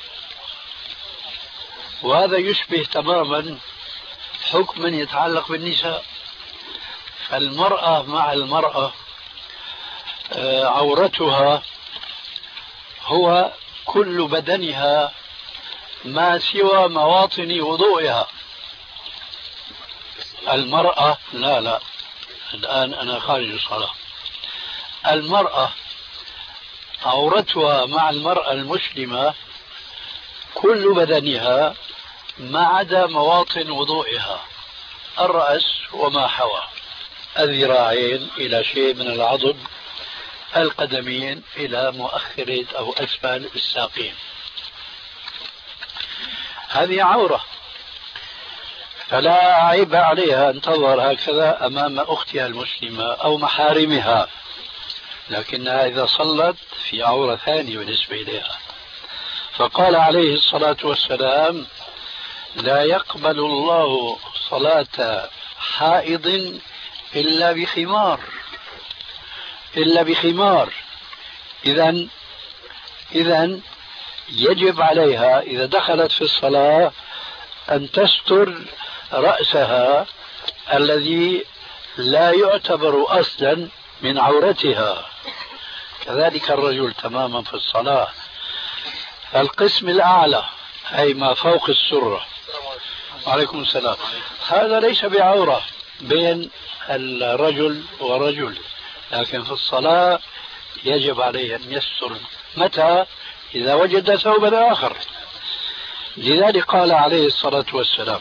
وهذا يشبه تماما حكما يتعلق بالنساء. فالمرأة مع المرأة عورتها هو كل بدنها ما سوى مواطن وضوئها. المرأة لا لا الآن أنا خارج الصلاة. المرأة عورتها مع المرأة المسلمة كل بدنها ما عدا مواطن وضوئها: الرأس وما حوى، الذراعين إلى شيء من العضد، القدمين إلى مؤخرة أو أسفل الساقين. هذه عورة، فلا عيب عليها أن تظهر هكذا أمام أختها المسلمة أو محارمها، لكنها إذا صلت في عورة ثانية بالنسبة إليها. فقال عليه الصلاة والسلام: لا يقبل الله صلاة حائض إلا بخمار إلا بخمار إذن إذن يجب عليها إذا دخلت في الصلاة أن تستر رأسها الذي لا يعتبر أصلا من عورتها. كذلك الرجل تماما في الصلاة. القسم الأعلى أي ما فوق السرة، وعليكم السلام، هذا ليس بعورة بين الرجل ورجل، لكن في الصلاة يجب عليه أن يستر. متى؟ إذا وجد ثوبا آخر. لذلك قال عليه الصلاة والسلام: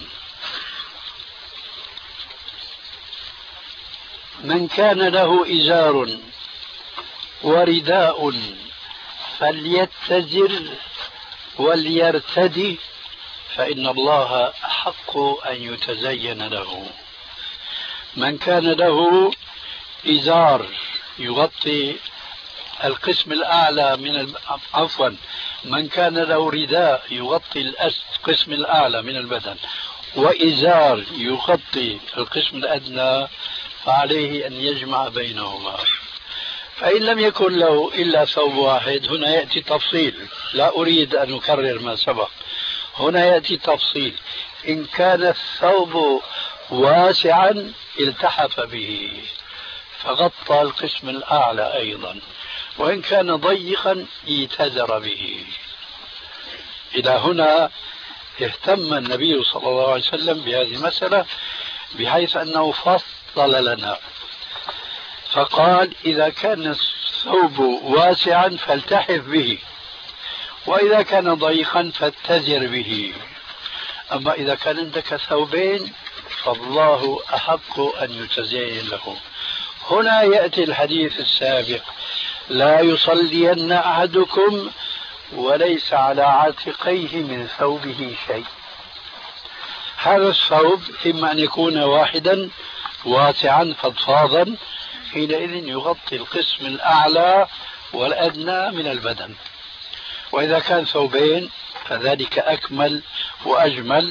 من كان له إزار ورداء فليتزر وليرتدي فإن الله أحق أن يتزين له. من كان له إزار يغطي القسم الأعلى من عفوا من كان له رداء يغطي القسم الأعلى من البدن وإزار يغطي القسم الأدنى فعليه أن يجمع بينهما. فإن لم يكن له إلا ثوب واحد، هنا يأتي تفصيل، لا أريد أن أكرر ما سبق، هنا يأتي تفصيل. إن كان الثوب واسعا التحف به فغطى القسم الأعلى أيضا، وإن كان ضيقا اعتذر به. إلى هنا اهتم النبي صلى الله عليه وسلم بهذه المسألة بحيث أنه فصل لنا فقال: إذا كان الثوب واسعا فالتحف به، وإذا كان ضيقا فاتزر به. أما إذا كان عندك ثوبين فالله أحق أن يتزين له. هنا يأتي الحديث السابق: لا يصلين أحدكم وليس على عاتقيه من ثوبه شيء. هذا الثوب إما أن يكون واحدا واسعا فضفاضا، حينئذ يغطي القسم الأعلى والأدنى من البدن، وإذا كان ثوبين فذلك أكمل وأجمل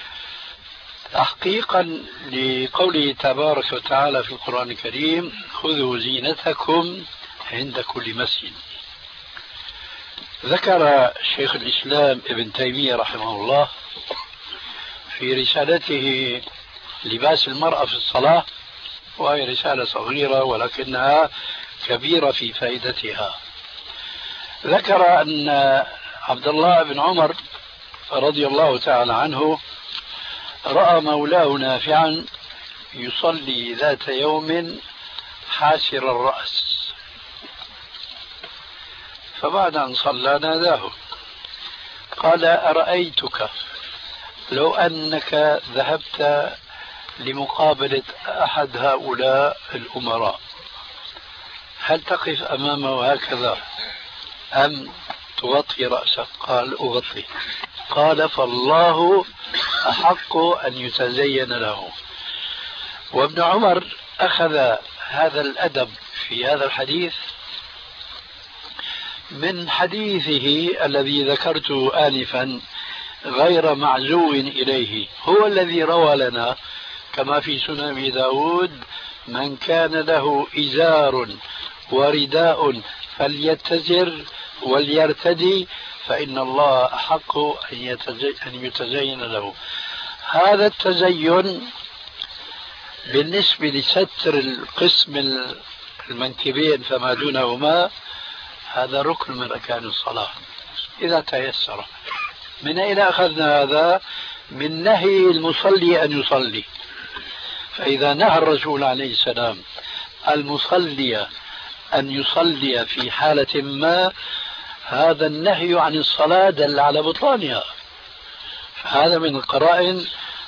تحقيقا لقوله تبارك وتعالى في القرآن الكريم: خذوا زينتكم عند كل مسجد. ذكر شيخ الإسلام ابن تيمية رحمه الله في رسالته لباس المرأة في الصلاة، وهي رسالة صغيرة ولكنها كبيرة في فائدتها، ذكر أن عبد الله بن عمر رضي الله تعالى عنه رأى مولاه نافعا يصلي ذات يوم حاسر الرأس، فبعد أن صلى ناداه قال: أرأيتك لو أنك ذهبت لمقابلة أحد هؤلاء الأمراء هل تقف أمامه هكذا أم تغطي رأسك؟ قال: أغطي. قال: فالله أحق أن يتزين له. وابن عمر أخذ هذا الأدب في هذا الحديث من حديثه الذي ذكرته آنفا غير معزو إليه، هو الذي روى لنا كما في سنن أبي داود: من كان له إزار ورداء فليتزر وليرتدي فإن الله أحق أن يتزين له. هذا التزين بالنسبة لستر القسم المنكبين فما دونهما هذا ركن من أركان الصلاة إذا تيسر. من أين أخذنا هذا؟ من نهي المصلي أن يصلي. فإذا نهى الرسول عليه السلام المصلي أن يصلي في حالة ما، هذا النهي عن الصلاة دل على بطلانها. فهذا من القرائن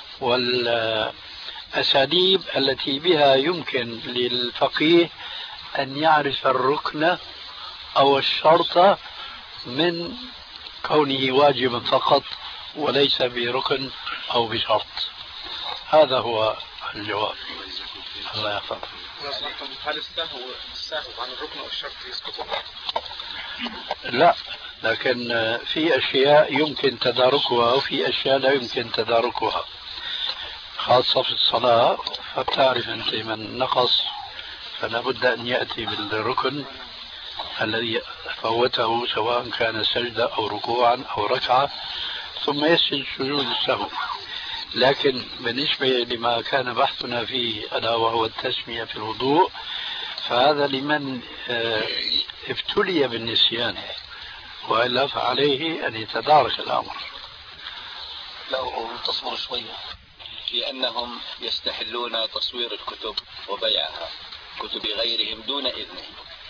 والأساليب التي بها يمكن للفقيه أن يعرف الركن أو الشرط من كونه واجبا فقط وليس بركن أو بشرط. هذا هو الجواب. الله يحفظك. هل السهو السهو عن الركن أو الشرط يسقط؟ لا، لكن في أشياء يمكن تداركها وفي أشياء لا يمكن تداركها، خاصة في الصلاة. فبتعرف أنت من نقص فلا بد أن يأتي بالركن الذي فوته سواء كان سجدة أو ركوعا أو ركعة ثم يسجد سجود السهو. لكن بالنسبة لما كان بحثنا فيه ألا وهو التسمية في الوضوء فهذا لمن ابتلي بالنسيان، وإلا فعليه أن يتدارك الأمر. لو تصبر شوية في أنهم يستحلون تصوير الكتب وبيعها كتب غيرهم دون إذنهم.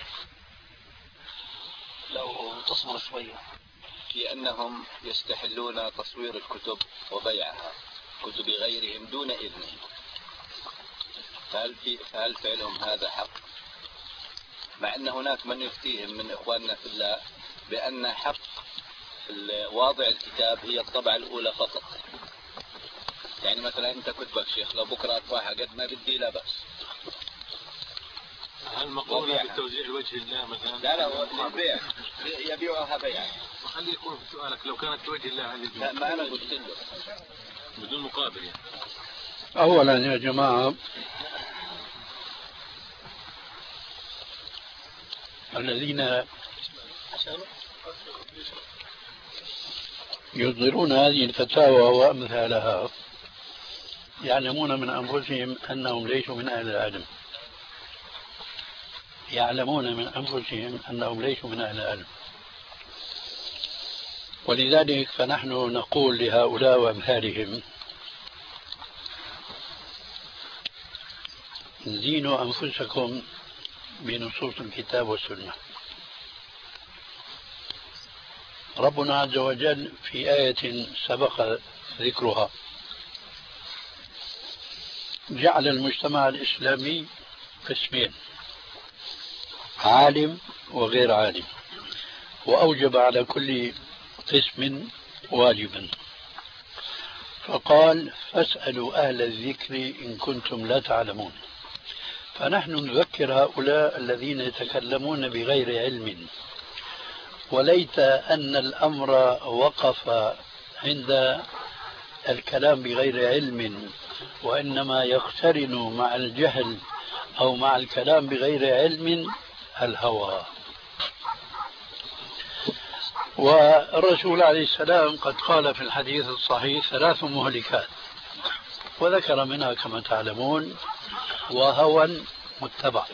لو تصبر شوية في أنهم يستحلون تصوير الكتب وبيعها كتب غيرهم دون إذنهم، فهل, في فهل فعلهم هذا حق؟ مع أن هناك من يفتيهم من إخواننا في الله بأن حق واضع الكتاب هي الطبعة الأولى فقط. يعني مثلا أنت كتبك شيخ لو بكرة أطبعها قد ما بدي لا بأس. هل مقرونة بالتوزيع لوجه الله مثلا؟ لا لا للبيع يبيعها بيعا. وخلي يكون في سؤالك لو كانت لوجه الله هل لا ما أنا قلت له بدون مقابل يعني. أولا يا جماعة الذين يصدرون هذه الفتاوى وأمثالها يعلمون من أنفسهم أنهم ليسوا من أهل العلم، يعلمون من أنفسهم أنهم ليسوا من أهل العلم، ولذلك فنحن نقول لهؤلاء وأمثالهم زينوا أنفسكم بنصوص الكتاب والسنة. ربنا عز وجل في آية سبق ذكرها جعل المجتمع الإسلامي قسمين، عالم وغير عالم، وأوجب على كل قسم واجبا، فقال فاسألوا أهل الذكر إن كنتم لا تعلمون. فنحن نذكر هؤلاء الذين يتكلمون بغير علم، وليت أن الأمر وقف عند الكلام بغير علم، وإنما يقترن مع الجهل أو مع الكلام بغير علم الهوى. والرسول عليه السلام قد قال في الحديث الصحيح ثلاث مهلكات، وذكر منها كما تعلمون وهوى متبع.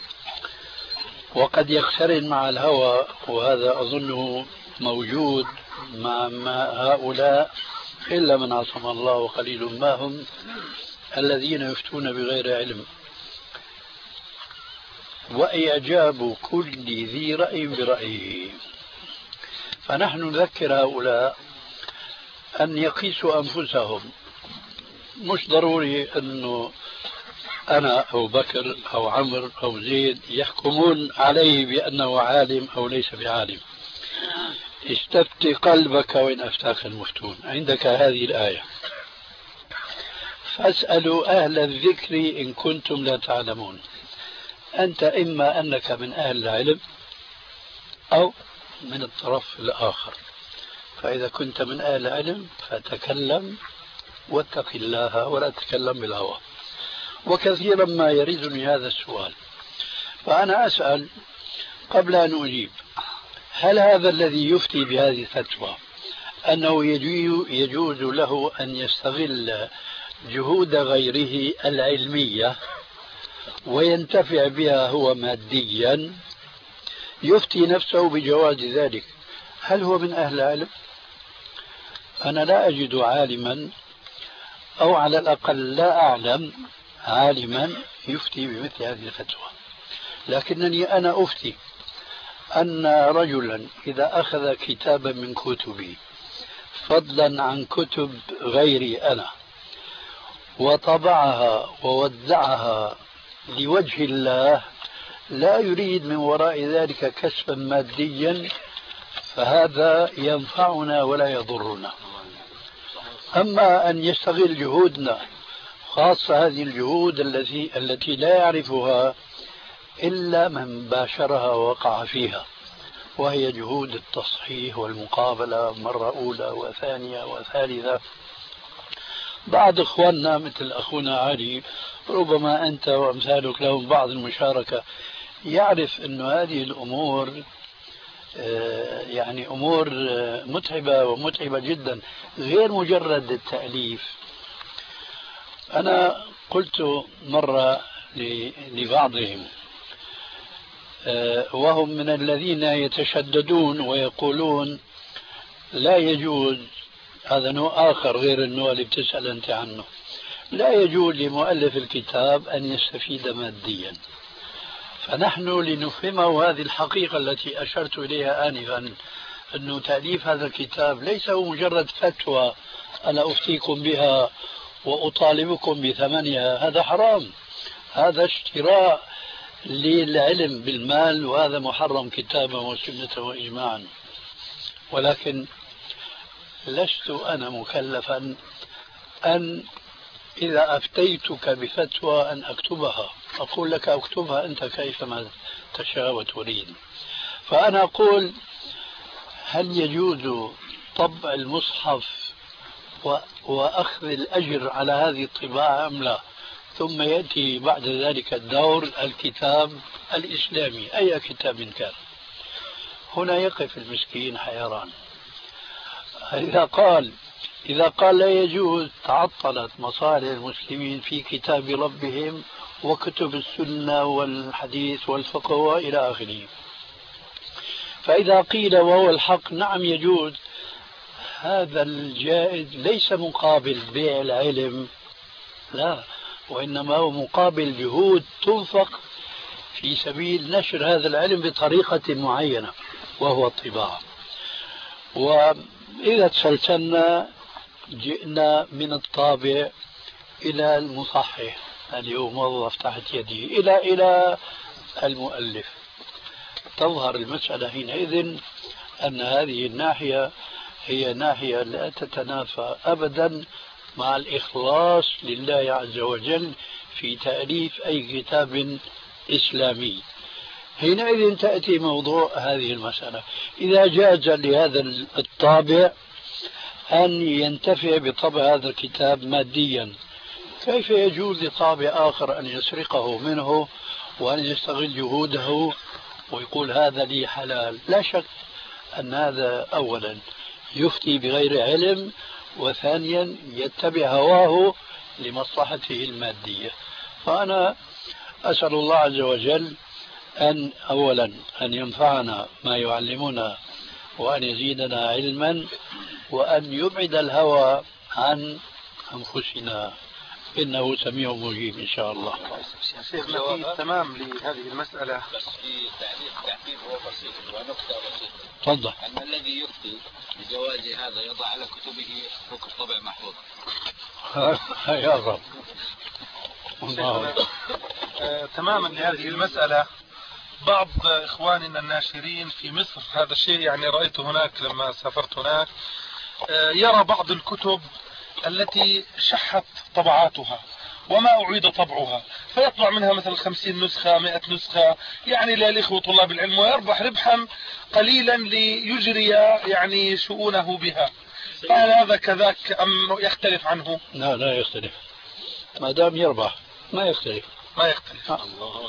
وقد يقترن مع الهوى، وهذا أظنه موجود مع هؤلاء إلا من عصم الله وقليل ما هم الذين يفتون بغير علم، وإعجاب كل ذي رأي برأيه. فنحن نذكر هؤلاء أن يقيسوا أنفسهم. مش ضروري أنه أنا أو بكر أو عمرو أو زيد يحكمون عليه بأنه عالم أو ليس بعالم. استفت قلبك وإن أفتاك المفتون. عندك هذه الآية فاسألوا أهل الذكر إن كنتم لا تعلمون. أنت إما أنك من أهل العلم أو من الطرف الآخر، فإذا كنت من أهل العلم فتكلم واتق الله ولا تتكلم بالهوى. وكثيرا ما يريدني هذا السؤال، فأنا أسأل قبل أن أجيب: هل هذا الذي يفتي بهذه الفتوى أنه يجوز له أن يستغل جهود غيره العلمية وينتفع بها هو ماديا، يفتي نفسه بجواز ذلك، هل هو من أهل العلم؟ أنا لا أجد عالما، أو على الأقل لا أعلم عالما يفتي بمثل هذه الفتوى. لكنني أنا أفتي أن رجلا إذا أخذ كتابا من كتبي فضلا عن كتب غيري أنا وطبعها ووزعها لوجه الله لا يريد من وراء ذلك كسبا ماديا، فهذا ينفعنا ولا يضرنا. أما أن يستغل جهودنا، خاصة هذه الجهود التي التي لا يعرفها إلا من باشرها ووقع فيها، وهي جهود التصحيح والمقابلة مرة أولى وثانية وثالثة. بعض إخواننا مثل أخونا علي ربما أنت وأمثالك لهم بعض المشاركة، يعرف أن هذه الأمور يعني أمور متعبة ومتعبة جدا غير مجرد التأليف. أنا قلت مرة لبعضهم وهم من الذين يتشددون ويقولون لا يجوز، هذا نوع آخر غير النوع اللي بتسأل أنت عنه، لا يجوز لمؤلف الكتاب أن يستفيد ماديا. فنحن لنفهمه هذه الحقيقة التي أشرت إليها آنفا، أنه تأليف هذا الكتاب ليس هو مجرد فتوى أنا أفتيكم بها وأطالبكم بثمنها، هذا حرام، هذا اشتراء للعلم بالمال، وهذا محرم كتابا وسنة وإجماعا. ولكن لست أنا مكلفا أن إذا أفتيتك بفتوى أن أكتبها، أقول لك أكتبها أنت كيفما تشاء وتريد. فأنا أقول هل يجوز طبع المصحف وأخذ الأجر على هذه الطباعة أم لا؟ ثم يأتي بعد ذلك الدور الكتاب الإسلامي أي كتاب كان. هنا يقف المسكين حيران. إذا قال إذا قال لا يجوز، تعطلت مصالح المسلمين في كتاب ربهم وكتب السنة والحديث والفقه وإلى آخره. فإذا قيل وهو الحق نعم يجوز، هذا الجائز ليس مقابل بيع العلم، لا، وإنما هو مقابل جهود تنفق في سبيل نشر هذا العلم بطريقة معينة وهو الطباعة. وإذا تسلسلنا جئنا من الطابع إلى المصحح اليوم موظف تحت يده إلى إلى المؤلف، تظهر المسألة حينئذ أن هذه الناحية هي ناحية لا تتنافى أبدا مع الإخلاص لله عز وجل في تأليف أي كتاب إسلامي. حينئذ تأتي موضوع هذه المسألة، إذا جاز لهذا الطابع أن ينتفع بطبع هذا الكتاب ماديا، كيف يجوز لطابع آخر أن يسرقه منه وأن يستغل جهوده ويقول هذا لي حلال؟ لا شك أن هذا أولا يفتي بغير علم، وثانيا يتبع هواه لمصلحته المادية. فأنا أسأل الله عز وجل أن أولا أن ينفعنا ما يعلمنا وأن يزيدنا علما وأن يبعد الهوى عن أنفسنا، إنه سميع مجيب إن شاء الله. شيخنا في تمام لهذه المسألة بس في تعليق تعقيب هو بسيط ونقطة بسيطة. تفضل. أن الذي يفتي بجواز هذا يضع على كتبه حكم طبع محفوظ. يا رب. آه، تماما لهذه المسألة بعض إخواننا الناشرين في مصر، هذا الشيء يعني رأيته هناك لما سافرت هناك، آه، يرى بعض الكتب التي شحت طبعاتها وما أعيد طبعها، فيطبع منها مثلا خمسين نسخة مئة نسخة يعني للإخوة طلاب العلم، ويربح ربحا قليلا ليجري يعني شؤونه بها. فهل هذا كذاك أم يختلف عنه؟ لا لا يختلف، ما دام يربح ما يختلف. ما يختلف. آه.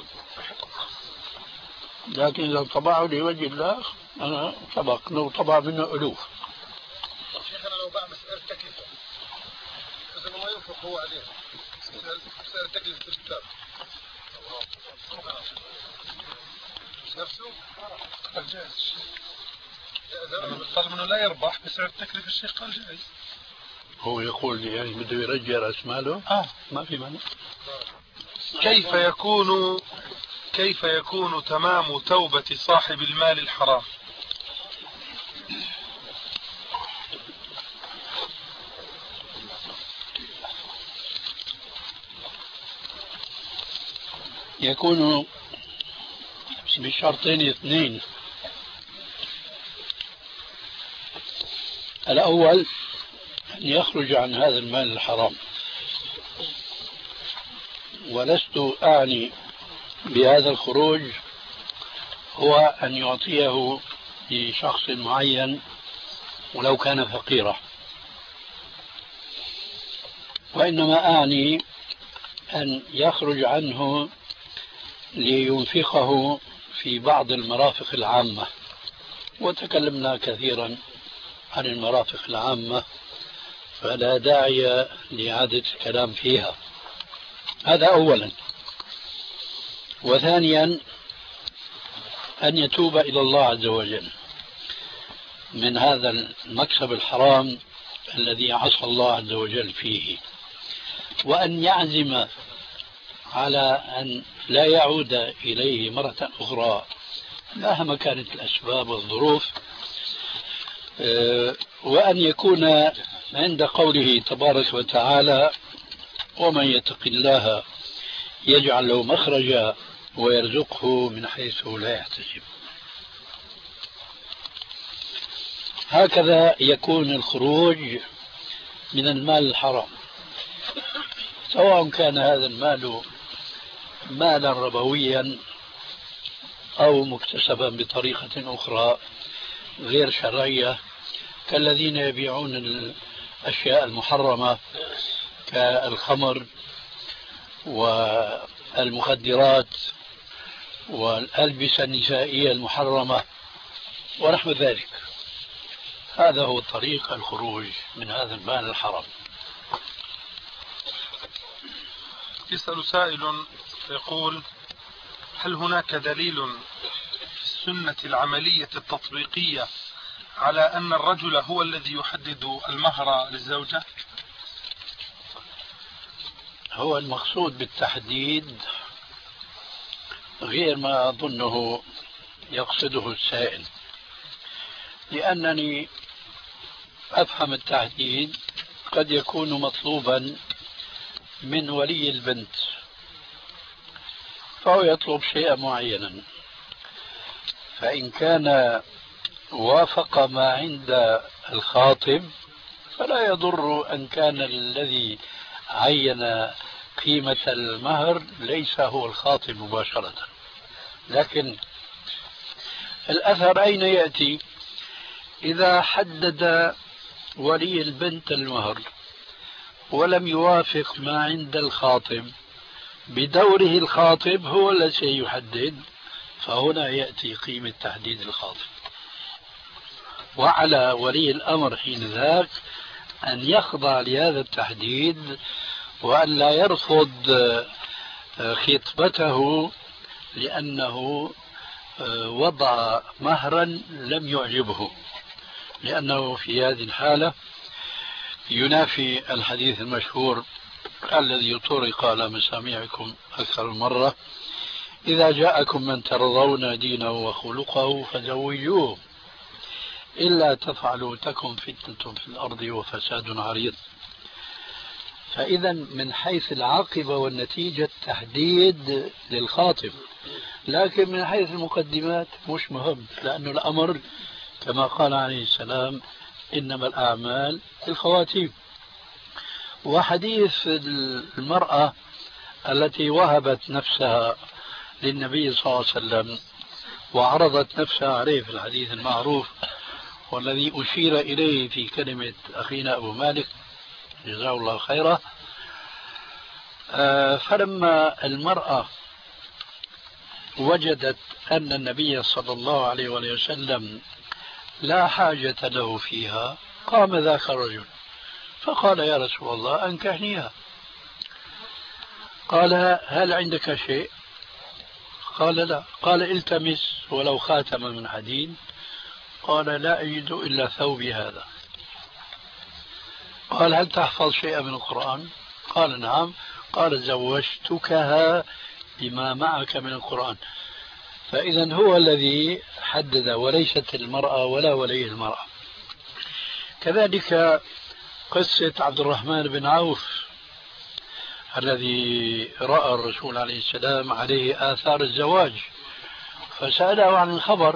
لكن إذا طبعه لوجه الله أنا سبق لو طبع منه ألوف. طب شيخنا لو باع مسألة تكلفة إذا ما ينفق هو عليه مسألة تكلفة الكتاب نفسه قال جائز. لما قال منه لا يربح بسعر التكلفة الشيخ قال جائز. هو يقول يعني بده يرجع رأس ماله؟ آه ما في مانع. كيف يكون كيف يكون تمام توبة صاحب المال الحرام؟ يكون بشرطين اثنين. الأول أن يخرج عن هذا المال الحرام، ولست أعني بهذا الخروج هو أن يعطيه لشخص معين ولو كان فقيرا، وإنما أعني أن يخرج عنه لينفقه في بعض المرافق العامة وتكلمنا كثيرا عن المرافق العامة، فلا داعي لإعادة الكلام فيها. هذا أولا. وثانيا أن يتوب إلى الله عز وجل من هذا المكسب الحرام الذي عصى الله عز وجل فيه، وأن يعزم على أن لا يعود إليه مرة أخرى مهما كانت الأسباب والظروف، وأن يكون عند قوله تبارك وتعالى: ومن يتق الله يجعل له مخرجا ويرزقه من حيث لا يحتسب. هكذا يكون الخروج من المال الحرام، سواء كان هذا المال مالا ربويا أو مكتسبا بطريقة أخرى غير شرعية، كالذين يبيعون الأشياء المحرمة كالخمر والمخدرات والألبسة النسائية المحرمة ونحو ذلك. هذا هو طريق الخروج من هذا المال الحرام. يسأل سائل يقول: هل هناك دليل في السنة العملية التطبيقية على أن الرجل هو الذي يحدد المهر للزوجة؟ هو المقصود بالتحديد غير ما أظنه يقصده السائل، لأنني أفهم التحديد قد يكون مطلوبا من ولي البنت، فهو يطلب شيئا معينا، فإن كان وافق ما عند الخاطب فلا يضر أن كان الذي عين قيمة المهر ليس هو الخاطب مباشرة. لكن الأثر أين يأتي؟ إذا حدد ولي البنت المهر ولم يوافق ما عند الخاطب، بدوره الخاطب هو الذي يحدد، فهنا يأتي قيمة تحديد الخاطب. وعلى ولي الأمر حين ذاك أن يخضع لهذا التحديد وأن لا يرفض خطبته لأنه وضع مهرا لم يعجبه، لأنه في هذه الحالة ينافي الحديث المشهور الذي طرق على مسامعكم أكثر من مرة: إذا جاءكم من ترضون دينه وخلقه فزوجوه، إلا تفعلوا تكن فتنة في الأرض وفساد عريض. فإذا من حيث العاقبة والنتيجة تحديد للخاطب، لكن من حيث المقدمات مش مهم، لأن الأمر كما قال عليه السلام: إنما الأعمال بالخواتيم. وحديث المرأة التي وهبت نفسها للنبي صلى الله عليه وسلم وعرضت نفسها عليه في الحديث المعروف والذي أشير إليه في كلمة أخينا أبو مالك جزاه الله خيرا، فلما المرأة وجدت أن النبي صلى الله عليه وسلم لا حاجة له فيها، قام ذاك الرجل فقال: يا رسول الله أنكحنيها. قال: هل عندك شيء؟ قال: لا. قال: التمس ولو خاتم من حديد. قال: لا أجد إلا ثوبي هذا. قال: هل تحفظ شيئا من القرآن؟ قال: نعم. قال: زوجتكها بما معك من القرآن. فإذا هو الذي حدد وليست المرأة ولا ولي المرأة. كذلك قصة عبد الرحمن بن عوف الذي رأى الرسول عليه السلام عليه آثار الزواج، فسأله عن الخبر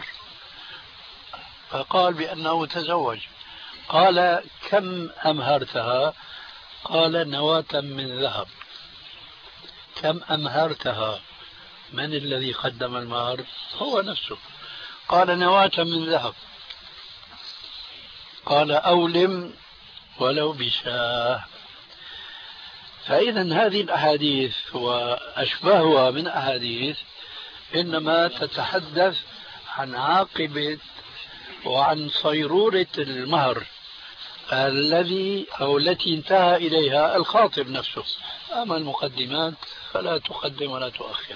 فقال بأنه تزوج. قال: كم أمهرتها؟ قال: نواة من ذهب. كم أمهرتها؟ من الذي قدم المهر؟ هو نفسه. قال: نواة من ذهب. قال: أولم ولو بشاه. فإذا هذه الأحاديث وأشباهها من أحاديث إنما تتحدث عن عاقبة وعن صيرورة المهر الذي أو التي انتهى إليها الخاطب نفسه. أما المقدمات فلا تقدم ولا تؤخر.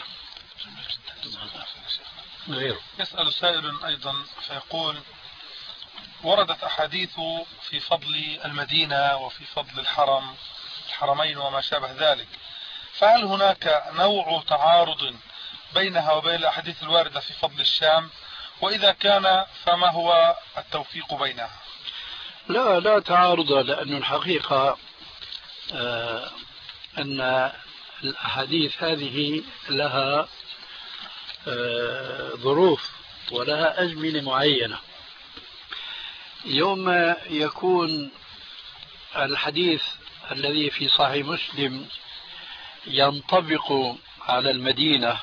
غيره. يسأل سائل أيضا فيقول: وردت أحاديث في فضل المدينة وفي فضل الحرم الحرمين وما شابه ذلك، فهل هناك نوع تعارض بينها وبين الأحاديث الواردة في فضل الشام؟ وإذا كان فما هو التوفيق بينها؟ لا لا تعارض، لأن الحقيقة آه أن الأحاديث هذه لها آه ظروف ولها أزمنة معينة. يوم يكون الحديث الذي في صحيح مسلم ينطبق على المدينة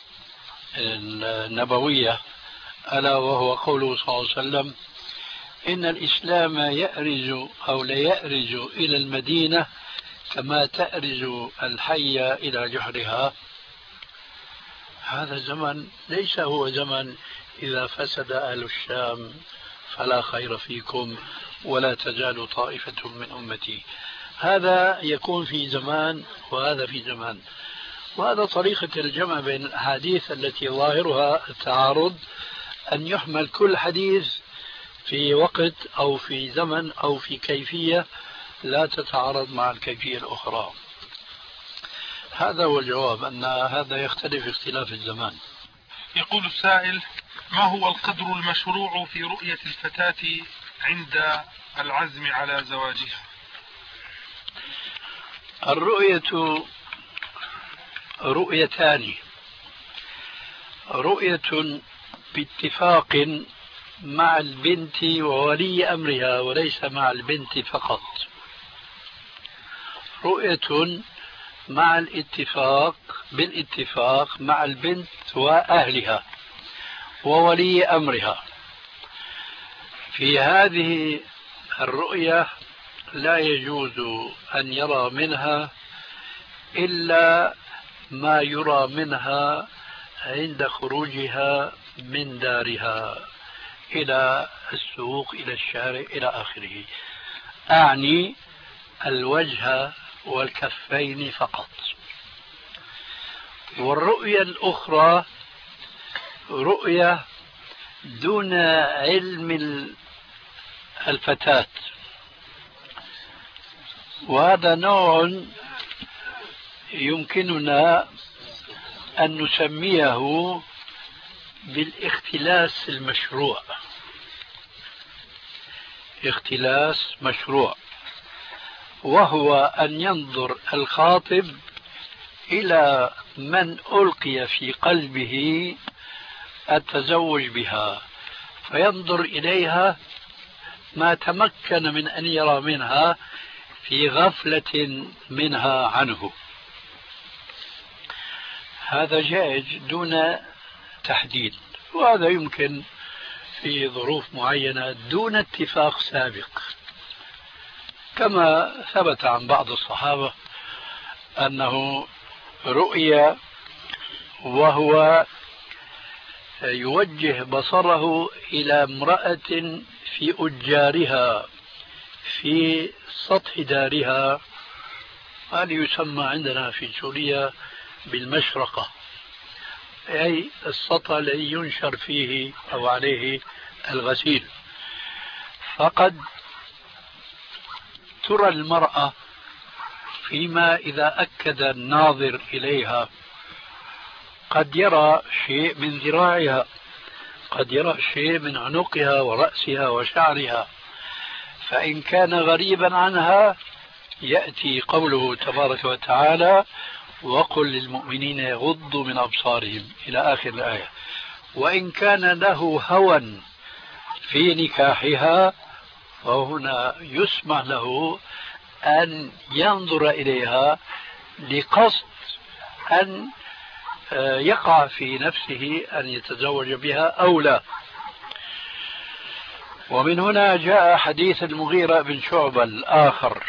النبوية، ألا وهو قوله صلى الله عليه وسلم: إن الإسلام يأرز أو لا يأرز إلى المدينة كما تأرز الحية إلى جحرها. هذا زمن ليس هو زمن إذا فسد أهل الشام فلا خير فيكم ولا تزال طائفة من أمتي. هذا يكون في زمان وهذا في زمان. وهذا طريقة الجمع بين الأحاديث التي ظاهرها التعارض، أن يحمل كل حديث في وقت أو في زمن أو في كيفية لا تتعارض مع الكيفية الأخرى. هذا هو الجواب، أن هذا يختلف اختلاف الزمان. يقول السائل: ما هو القدر المشروع في رؤية الفتاة عند العزم على زواجها؟ الرؤية رؤيتان: رؤية باتفاق مع البنت وولي أمرها وليس مع البنت فقط، رؤية مع الاتفاق بالاتفاق مع البنت وأهلها وولي أمرها. في هذه الرؤية لا يجوز أن يرى منها إلا ما يرى منها عند خروجها من دارها إلى السوق إلى الشارع إلى آخره، أعني الوجه والكفين فقط. والرؤية الأخرى رؤية دون علم الفتاة، وهذا نوع يمكننا أن نسميه بالاختلاس المشروع. اختلاس مشروع، وهو أن ينظر الخاطب إلى من ألقي في قلبه التزوج بها، فينظر إليها ما تمكن من أن يرى منها في غفلة منها عنه. هذا جائز دون تحديد، وهذا يمكن في ظروف معينة دون اتفاق سابق، كما ثبت عن بعض الصحابة أنه رؤيا وهو يوجه بصره إلى امرأة في أجارها في سطح دارها، هذا يسمى عندنا في سوريا بالمشرقة، أي السطح الذي ينشر فيه أو عليه الغسيل. فقد ترى المرأة فيما إذا أكد الناظر إليها قد يرى شيء من ذراعها، قد يرى شيء من عنقها ورأسها وشعرها، فإن كان غريبا عنها يأتي قوله تبارك وتعالى: وقل للمؤمنين يغضوا من أبصارهم إلى آخر الآية. وإن كان له هوى في نكاحها فهنا يسمح له أن ينظر إليها لقصد أن يقع في نفسه أن يتزوج بها أو لا. ومن هنا جاء حديث المغيرة بن شعبة الآخر،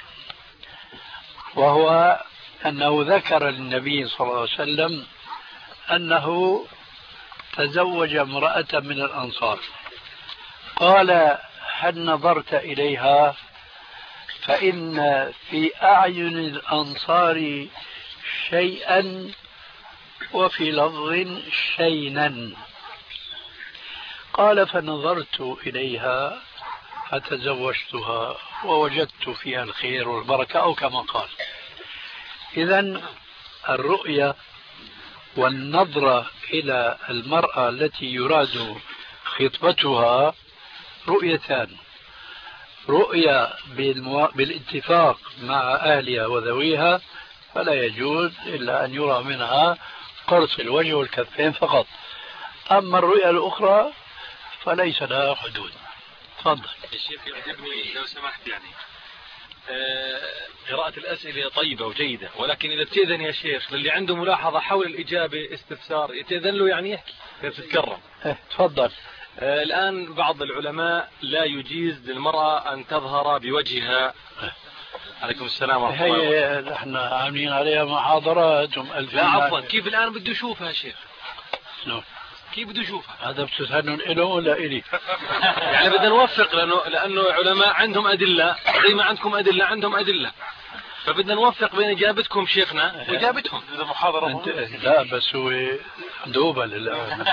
وهو أنه ذكر للنبي صلى الله عليه وسلم أنه تزوج امرأة من الأنصار، قال هل نظرت إليها؟ فإن في أعين الأنصار شيئا وفي لفظ شينا. قال فنظرت إليها فتزوجتها ووجدت فيها الخير والبركة أو كما قال. إذن الرؤية والنظرة إلى المرأة التي يراد خطبتها رؤيتان: رؤية بالمو... بالاتفاق مع أهلها وذويها فلا يجوز إلا أن يرى منها قرص الوجه والكفين فقط. أما الرؤية الأخرى فليس لها حدود. تفضل. الشيخ يعجبني لو سمحت يعني آه قراءة الأسئلة طيبة وجيدة، ولكن إذا بتأذن يا شيخ للي عنده ملاحظة حول الإجابة استفسار يتأذن له يعني يحكي تتكرم. اه تفضل. آه الآن بعض العلماء لا يجيز للمرأة أن تظهر بوجهها. عليكم السلام ورحمة الله وبركاته. هي نحن عاملين عليها محاضرات ومألفين. لا عفوا، كيف الآن بده يشوفها يا شيخ؟ نو. كيف بده يشوفها؟ هذا بتسهلون له ولا إلي؟ يعني بدنا نوفق لأنه لأنه علماء عندهم أدلة زي ما عندكم أدلة عندهم أدلة، فبدنا نوفق بين إجابتكم شيخنا وإجابتهم. إذا محاضرة أنت... لا بس هو دوبل الآن.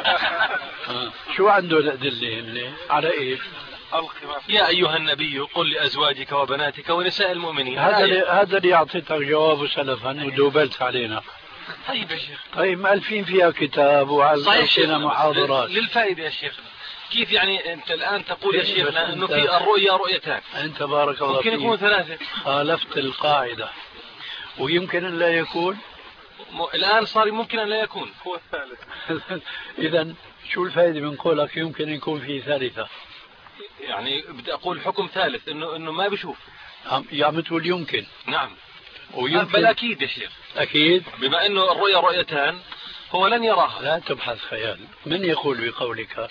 شو عنده الأدلة اللي على إيش؟ يا أيها النبي قل لأزواجك وبناتك ونساء المؤمنين. هذا اللي هذا اللي أعطيتك جوابه سلفا ودوبلت علينا. طيب يا شيخ. طيب مألفين فيها كتاب وعلى محاضرات للفائدة يا شيخ. كيف يعني أنت الآن تقول يا شيخنا أنه في الرؤيا رؤيتان؟ أنت بارك الله فيك ممكن يكون ثلاثة. خالفت القاعدة ويمكن أن لا يكون. م... الآن صار ممكن أن لا يكون هو الثالث. إذا شو الفائدة من قولك يمكن أن يكون في ثالثة؟ يعني بدي أقول حكم ثالث إنه إنه ما بيشوف. يا عم تقول يمكن. نعم. ويمكن. بل أكيد يا شيخ. أكيد. بما إنه الرؤيا رؤيتان هو لن يراها. لا تبحث خيال. من يقول بقولك؟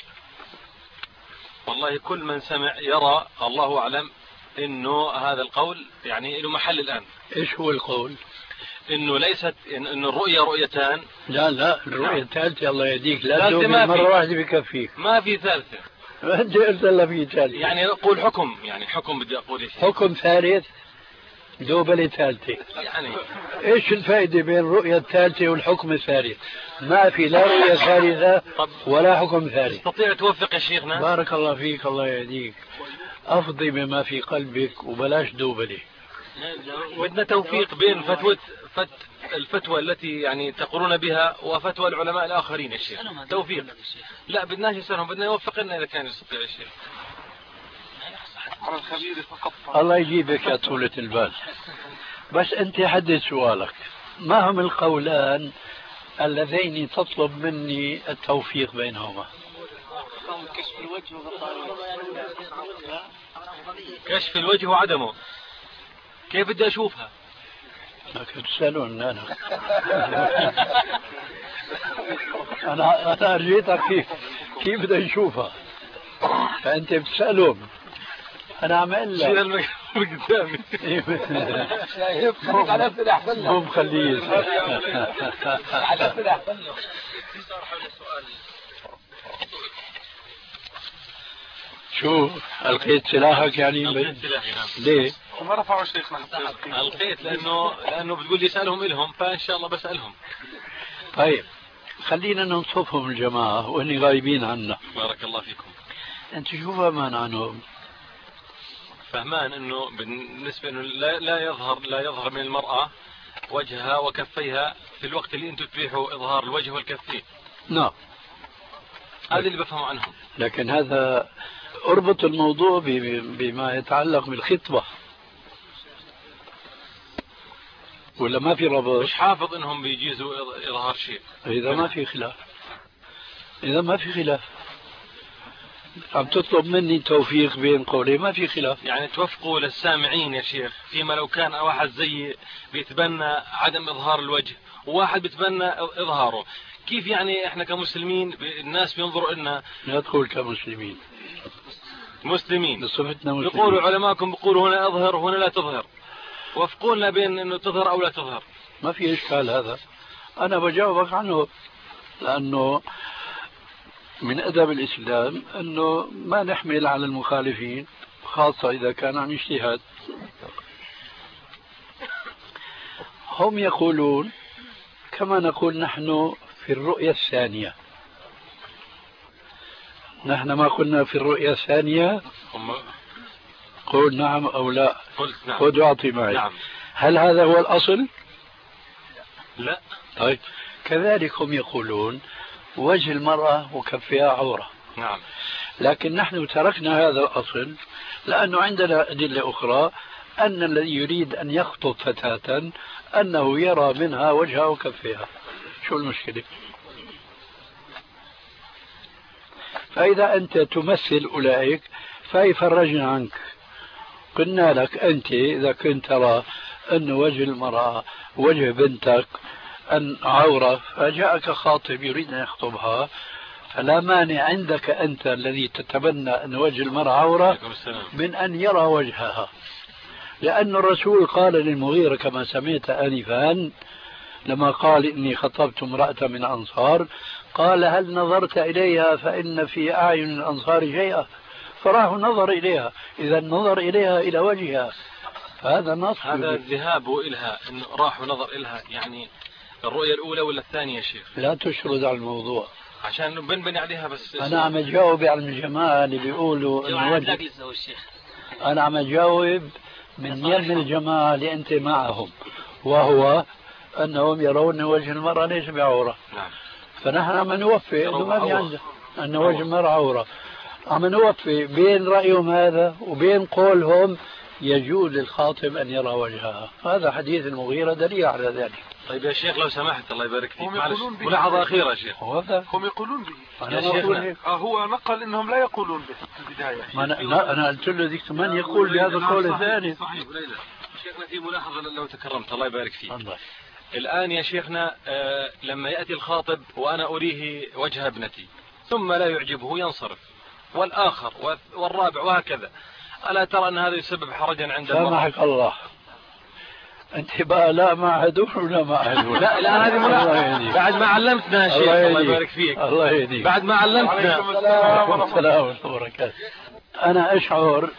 والله كل من سمع يرى، الله أعلم إنه هذا القول يعني له محل الآن. إيش هو القول؟ إنه ليست إنه الرؤيا رؤيتان. لا لا الرؤيا الثالثة الله يهديك لا تدوب مرة واحدة بكفيك. ما في ثالثة. أنت قلت لا في ثالثة. يعني أقول حكم يعني حكم بدي أقول إيش؟ حكم ثالث دوبلة ثالثة. يعني ايش الفائدة بين الرؤية الثالثة والحكم الثالث؟ ما في لا رؤية ثالثة ولا حكم ثالث. تستطيع توفق يا شيخنا؟ بارك الله فيك الله يهديك. افضي بما في قلبك وبلاش دوبلة. بدنا توفيق بين فتوى فت الفتوى التي يعني تقرون بها وفتوى العلماء الآخرين يا شيخ. توفيق. لا بدناش نسألهم، بدنا يوفق لنا إذا كان يستطيع يا شيخ. على الخبير فقط. الله يجيبك يا طولة البال. بس أنت حدد سؤالك، ما هم القولان اللذين تطلب مني التوفيق بينهما؟ كشف الوجه وغطاء كشف الوجه وعدمه. كيف بدي أشوفها؟ لكن تسألون أنا. أنا أنا أرجيتك كيف كيف بدي أشوفها؟ فأنت بتسألهم. أنا عم أقول لك. شيل الميكروفون قدامي. شايف على أسئلة أحسن له. مو مخليه. على أسئلة أحسن له. شو ألقيت سلاحك يعني؟ ألقيت سلاحي نعم. ليه؟ ما رفعوا شيخنا. ألقيت لأنه لأنه بتقول لي سألهم إلهم فإن شاء الله بسألهم. طيب خلينا ننصفهم الجماعة وإني غايبين عنا. بارك الله فيكم. أنت شو فهمان عنهم؟ فهمان إنه بالنسبة إنه لا لا يظهر لا يظهر من المرأة وجهها وكفيها في الوقت اللي أنتم تبيحوا إظهار الوجه والكفين. نعم. هذا اللي بفهمه عنهم. لكن هذا اربط الموضوع بما يتعلق بالخطبة ولا ما في ربط؟ مش حافظ إنهم بيجيزوا إظهار شيء. إذا ما في خلاف إذا ما في خلاف عم تطلب مني توفيق بين قولي ما في خلاف. يعني توفقوا للسامعين يا شيخ فيما لو كان واحد زي بيتبنى عدم إظهار الوجه وواحد بيتبنى إظهاره، كيف يعني إحنا كمسلمين الناس بينظروا إلنا؟ لا تقول كمسلمين. مسلمين بصفتنا مسلمين. بيقولوا علماءكم بيقولوا هنا اظهر وهنا لا تظهر، وفقوا بين انه تظهر او لا تظهر. ما في اشكال هذا، انا بجاوبك عنه لانه من أدب الإسلام أنه ما نحمل على المخالفين، خاصة إذا كان عن اجتهاد. هم يقولون كما نقول نحن في الرؤية الثانية. نحن ما قلنا في الرؤية الثانية قل نعم أو لا، نعم. خذ واعطي معي. نعم. هل هذا هو الأصل؟ لا. طيب كذلك هم يقولون وجه المرأة وكفها عورة. نعم. لكن نحن تركنا هذا الأصل لأنه عندنا أدلة أخرى أن الذي يريد أن يخطب فتاة أنه يرى منها وجهها وكفها. شو المشكلة؟ فإذا أنت تمثل أولئك فيفرجنا عنك. قلنا لك أنت إذا كنت ترى أن وجه المرأة وجه بنتك أن عورة فجاءك خاطب يريد أن يخطبها، فلا مانع عندك أنت الذي تتبنى أن وجه المرأة عورة من أن يرى وجهها. لأن الرسول قال للمغيرة كما سمعت آنفا لما قال إني خطبت امرأة من أنصار، قال هل نظرت إليها فإن في أعين الأنصار شيئا، فراه نظر إليها، إذا نظر إليها إلى وجهها، هذا نص. هذا الذهاب إلها إنه راح ونظر إلها، يعني الرؤية الأولى ولا الثانية يا شيخ؟ لا تشرد على الموضوع عشان بنبني عليها بس. أنا عم أجاوب على الجماعة اللي بيقولوا إنه وجه. أنا عم أجاوب من يم الجماعة اللي أنت معهم، وهو أنهم يرون وجه المرأة ليس بعورة. نعم. فنحن عم نوفق إنه ما في عنده أن وجه المرأة عورة. عم نوفق بين رأيهم هذا وبين قولهم يجوز للخاطب أن يرى وجهها. هذا حديث المغيرة دليل على ذلك. طيب يا شيخ لو سمحت الله يبارك فيك، ملاحظة أخيرة يا شيخ. هم يقولون به. أنا يا آه هو نقل إنهم لا يقولون به في البداية. ما أنا, أنا قلت له ذيك من يقول بهذا القول الثاني. صحيح. شيخنا في ملاحظة لو تكرمت الله يبارك فيك. الله. الآن يا شيخنا آه لما يأتي الخاطب وأنا أريه وجه ابنتي ثم لا يعجبه ينصرف، والآخر والرابع وهكذا، ألا ترى أن هذا يسبب حرجا عند المرأة؟ سامحك الله، أنت بقى لا معهدون ولا معهدون. لا لا هذه ملاحظة بعد ما علمتنا يا شيخ الله يبارك فيك. الله يهديك. بعد ما علمتنا. السلام ورحمة وبركاته. أنا أشعر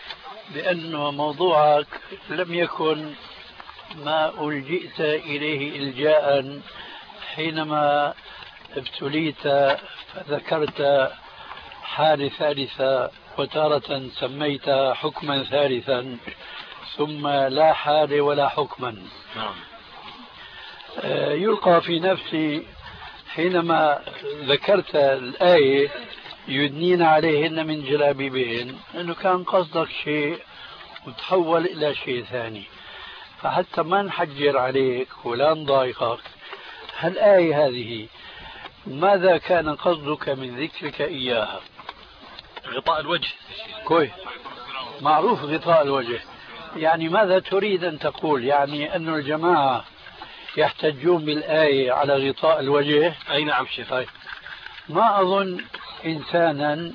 بأن موضوعك لم يكن ما ألجئت إليه إلجاء حينما ابتليت فذكرت حال ثالثة وتارة سميت حكما ثالثا ثم لا حال ولا حكما. نعم. يلقى في نفسي حينما ذكرت الآية يدنين عليهن من جلابيبهن أنه كان قصدك شيء وتحول إلى شيء ثاني، فحتى ما نحجر عليك ولا نضايقك، هالآية هذه ماذا كان قصدك من ذكرك إياها؟ غطاء الوجه. كويس، معروف غطاء الوجه، يعني ماذا تريد أن تقول؟ يعني أن الجماعة يحتجون بالآية على غطاء الوجه؟ أي نعم شيخ. طيب ما أظن إنسانا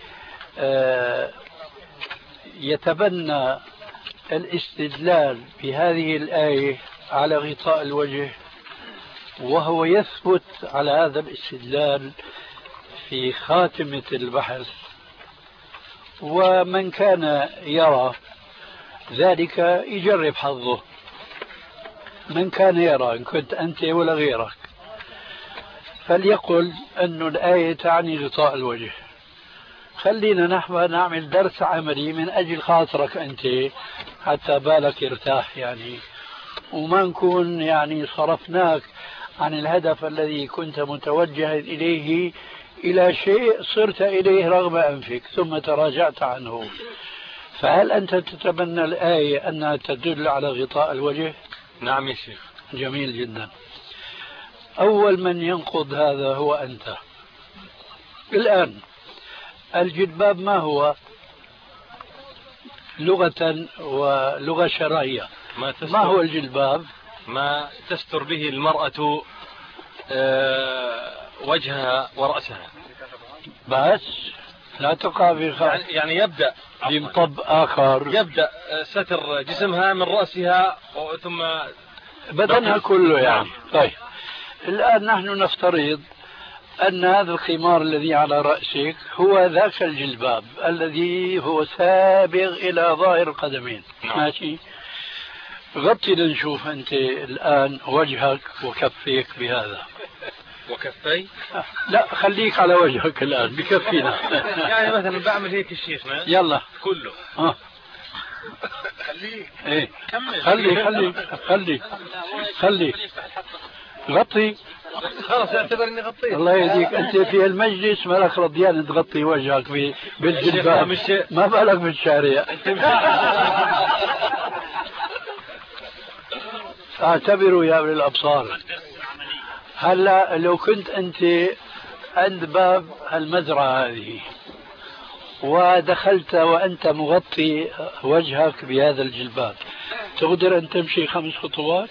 يتبنى الاستدلال بهذه الآية على غطاء الوجه وهو يثبت على هذا الاستدلال في خاتمة البحث، ومن كان يرى ذلك يجرب حظه. من كان يرى إن كنت أنت ولا غيرك فليقل أن الآية تعني غطاء الوجه. خلينا نحن نعمل درس عملي من أجل خاطرك أنت حتى بالك يرتاح يعني، وما نكون يعني صرفناك عن الهدف الذي كنت متوجها إليه إلى شيء صرت إليه رغم أنفك ثم تراجعت عنه. فهل أنت تتبنى الآية أنها تدل على غطاء الوجه؟ نعم يا شيخ. جميل جدا. أول من ينقض هذا هو أنت. الآن الجلباب ما هو لغة ولغة شرعية؟ ما, ما هو الجلباب؟ ما تستر به المرأة أه وجهها ورأسها بس، لا تقع في يعني, يعني يبدأ بمطب آخر، يبدأ ستر جسمها من رأسها ثم بدنها كله يعني. طيب الآن نحن نفترض أن هذا الخمار الذي على رأسك هو ذاك الجلباب الذي هو سابغ إلى ظاهر القدمين. نعم. ماشي. غطي لنشوف أنت الآن وجهك وكفيك بهذا. وكفي؟ لا خليك على وجهك الآن بكفينا. يعني مثلا بعمل هيك الشيخنا. يلا. كله. ها. خليه. ايه. كمل. خلي خلي خلي خلي. غطي. خلاص اعتبر اني غطيت. الله يهديك، انت في المجلس ما لك رضيان تغطي وجهك بالجلباب، ما بالك بالشارع. اعتبروا يا اولي الابصار، هلا لو كنت انت عند باب المزرعه هذه ودخلت وانت مغطي وجهك بهذا الجلباب، تقدر ان تمشي خمس خطوات؟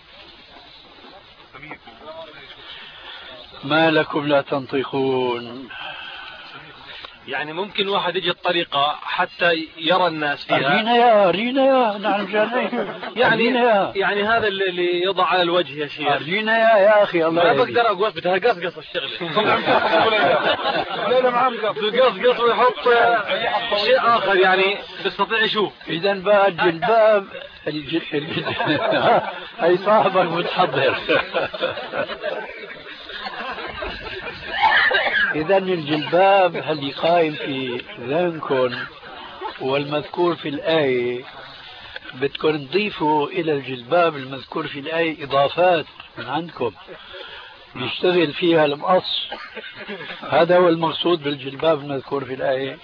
ما لكم لا تنطقون؟ يعني ممكن واحد يجي الطريقة حتى يرى الناس فيها. أرينا يا أرينا يا نعم جاني. يعني يا. يعني هذا اللي يضع على الوجه يا شيخ. أرينا يا يا أخي الله. ما بقدر أقول بدها قصقص الشغلة. لا لا معقص قصقص ويحط شيء آخر يعني بيستطيع يشوف. إذا بقى الجلباب هي صاحبك متحضر. إذا الجلباب اللي قائم في ذهنكم والمذكور في الآية بدكم تضيفوا إلى الجلباب المذكور في الآية إضافات من عندكم يشتغل فيها المقص. هذا هو المقصود بالجلباب المذكور في الآية.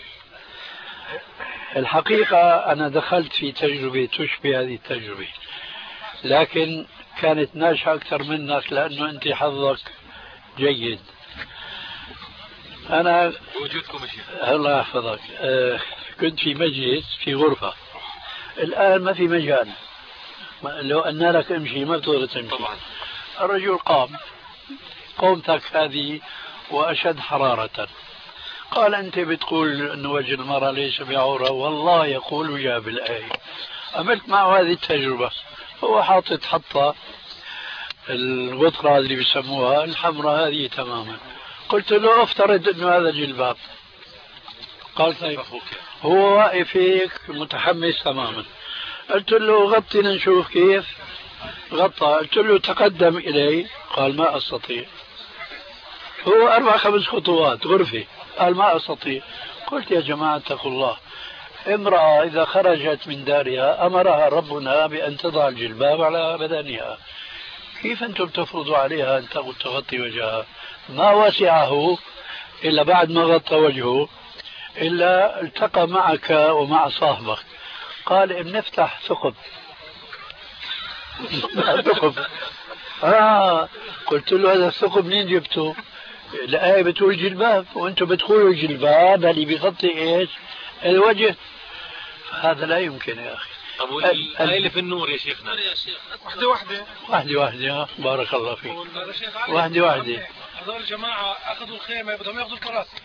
الحقيقة أنا دخلت في تجربة تشبه هذه التجربة، لكن كانت ناجحة أكثر منك لأنه أنت حظك جيد. أنا وجودكم شيخ الله يحفظك. أه كنت في مجلس في غرفة، الآن ما في مجال، لو أن لك امشي ما بتقدر تمشي طبعا. الرجل قام قومتك هذه وأشد حرارة، قال أنت بتقول أن وجه المرأة ليس بعورة، والله يقول جاب الآية. عملت معه هذه التجربة، هو حاطط حطة الغطرة اللي بيسموها الحمراء هذه تماما. قلت له افترض انه هذا جلباب. قال طيب. هو واقف هيك متحمس تماما. قلت له غطي لنشوف كيف. غطى. قلت له تقدم الي. قال ما استطيع. هو اربع خمس خطوات غرفة. قال ما استطيع. قلت يا جماعة اتقوا الله، امرأة اذا خرجت من دارها امرها ربنا بان تضع الجلباب على بدنها، كيف انتم تفرضوا عليها ان تغطي وجهها؟ ما وسعه إلا بعد ما غطى وجهه إلا التقى معك ومع صاحبك. قال بنفتح ثقب. ثقب. آه قلت له هذا الثقب منين جبته؟ الآية بتقول جلباب وأنتم بتقولوا جلباب اللي بيغطي إيش؟ الوجه. هذا لا يمكن يا أخي. طب الآية اللي في النور يا شيخنا. واحدة واحدة واحدة واحدة. بارك الله فيك. واحدة واحدة. هذول الجماعة أخذوا الخيمة بدهم يأخذوا الكراسي.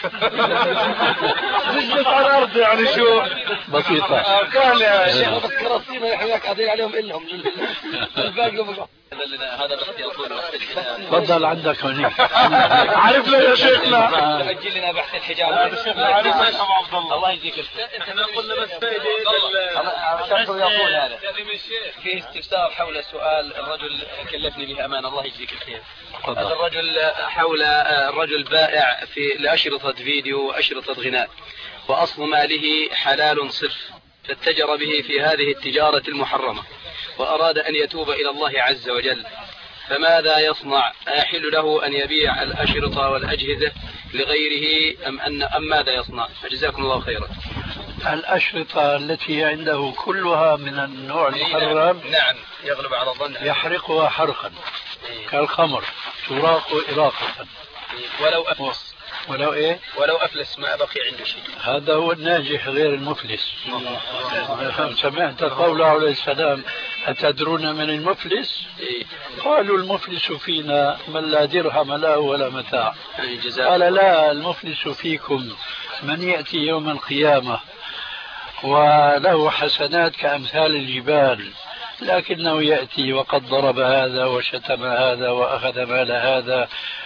نجلس على الأرض يعني شو بسيطة. كان يا شيخ الكراسي ما احنا قاعدين عليهم إلهم الباقي. هذا الاختيار تفضل عندك هناك. عرفنا يا شيخنا. سجل لنا بحث الحجاب. الله يجزيك الخير. احنا قلنا بس فائدة يقول هذا في استفسار حول سؤال الرجل كلفني به أمان. الله يجزيك الخير. هذا الرجل حول الرجل بائع في لأشرطة فيديو وأشرطة غناء، وأصل ماله حلال صرف، فاتجر به في هذه التجارة المحرمة وأراد أن يتوب إلى الله عز وجل، فماذا يصنع؟ أيحل له أن يبيع الأشرطة والأجهزة لغيره أم أن أم ماذا يصنع؟ جزاكم الله خيرا. الأشرطة التي عنده كلها من النوع المحرم نعم يغلب على الظن يحرقها حرقا كالخمر تراق إراقة ولو أفلس. ولو إيه؟ ولو أفلس ما بقي عنده شيء. هذا هو الناجح غير المفلس. سمعت قوله عليه السلام أتدرون من المفلس؟ قالوا المفلس فينا من لا درهم له ولا متاع. قال لا، المفلس فيكم من يأتي يوم القيامة وله حسنات كأمثال الجبال، لكنه يأتي وقد ضرب هذا وشتم هذا وأخذ مال هذا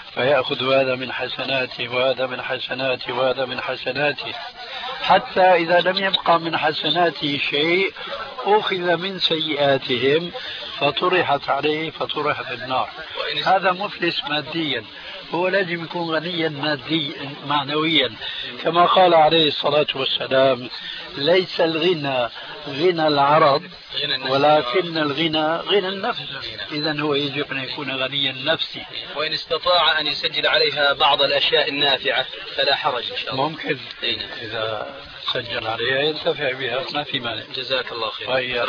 فيأخذ هذا من حسناته وهذا من حسناته وهذا من حسناته، حتى إذا لم يبقى من حسناته شيء أخذ من سيئاتهم فطرحت عليه فطرح في النار. هذا مفلس ماديا، هو لازم يكون غنيا ماديا معنويا، كما قال عليه الصلاة والسلام: ليس الغنى غنى العرض ولكن الغنى غنى النفس. إذن هو يجب أن يكون غنيا نفسي. وإن استطاع أن يسجل عليها بعض الأشياء النافعة فلا حرج إن شاء الله. ممكن إذا سجل عليها ينتفع بها، ما في مانع. جزاك الله خير.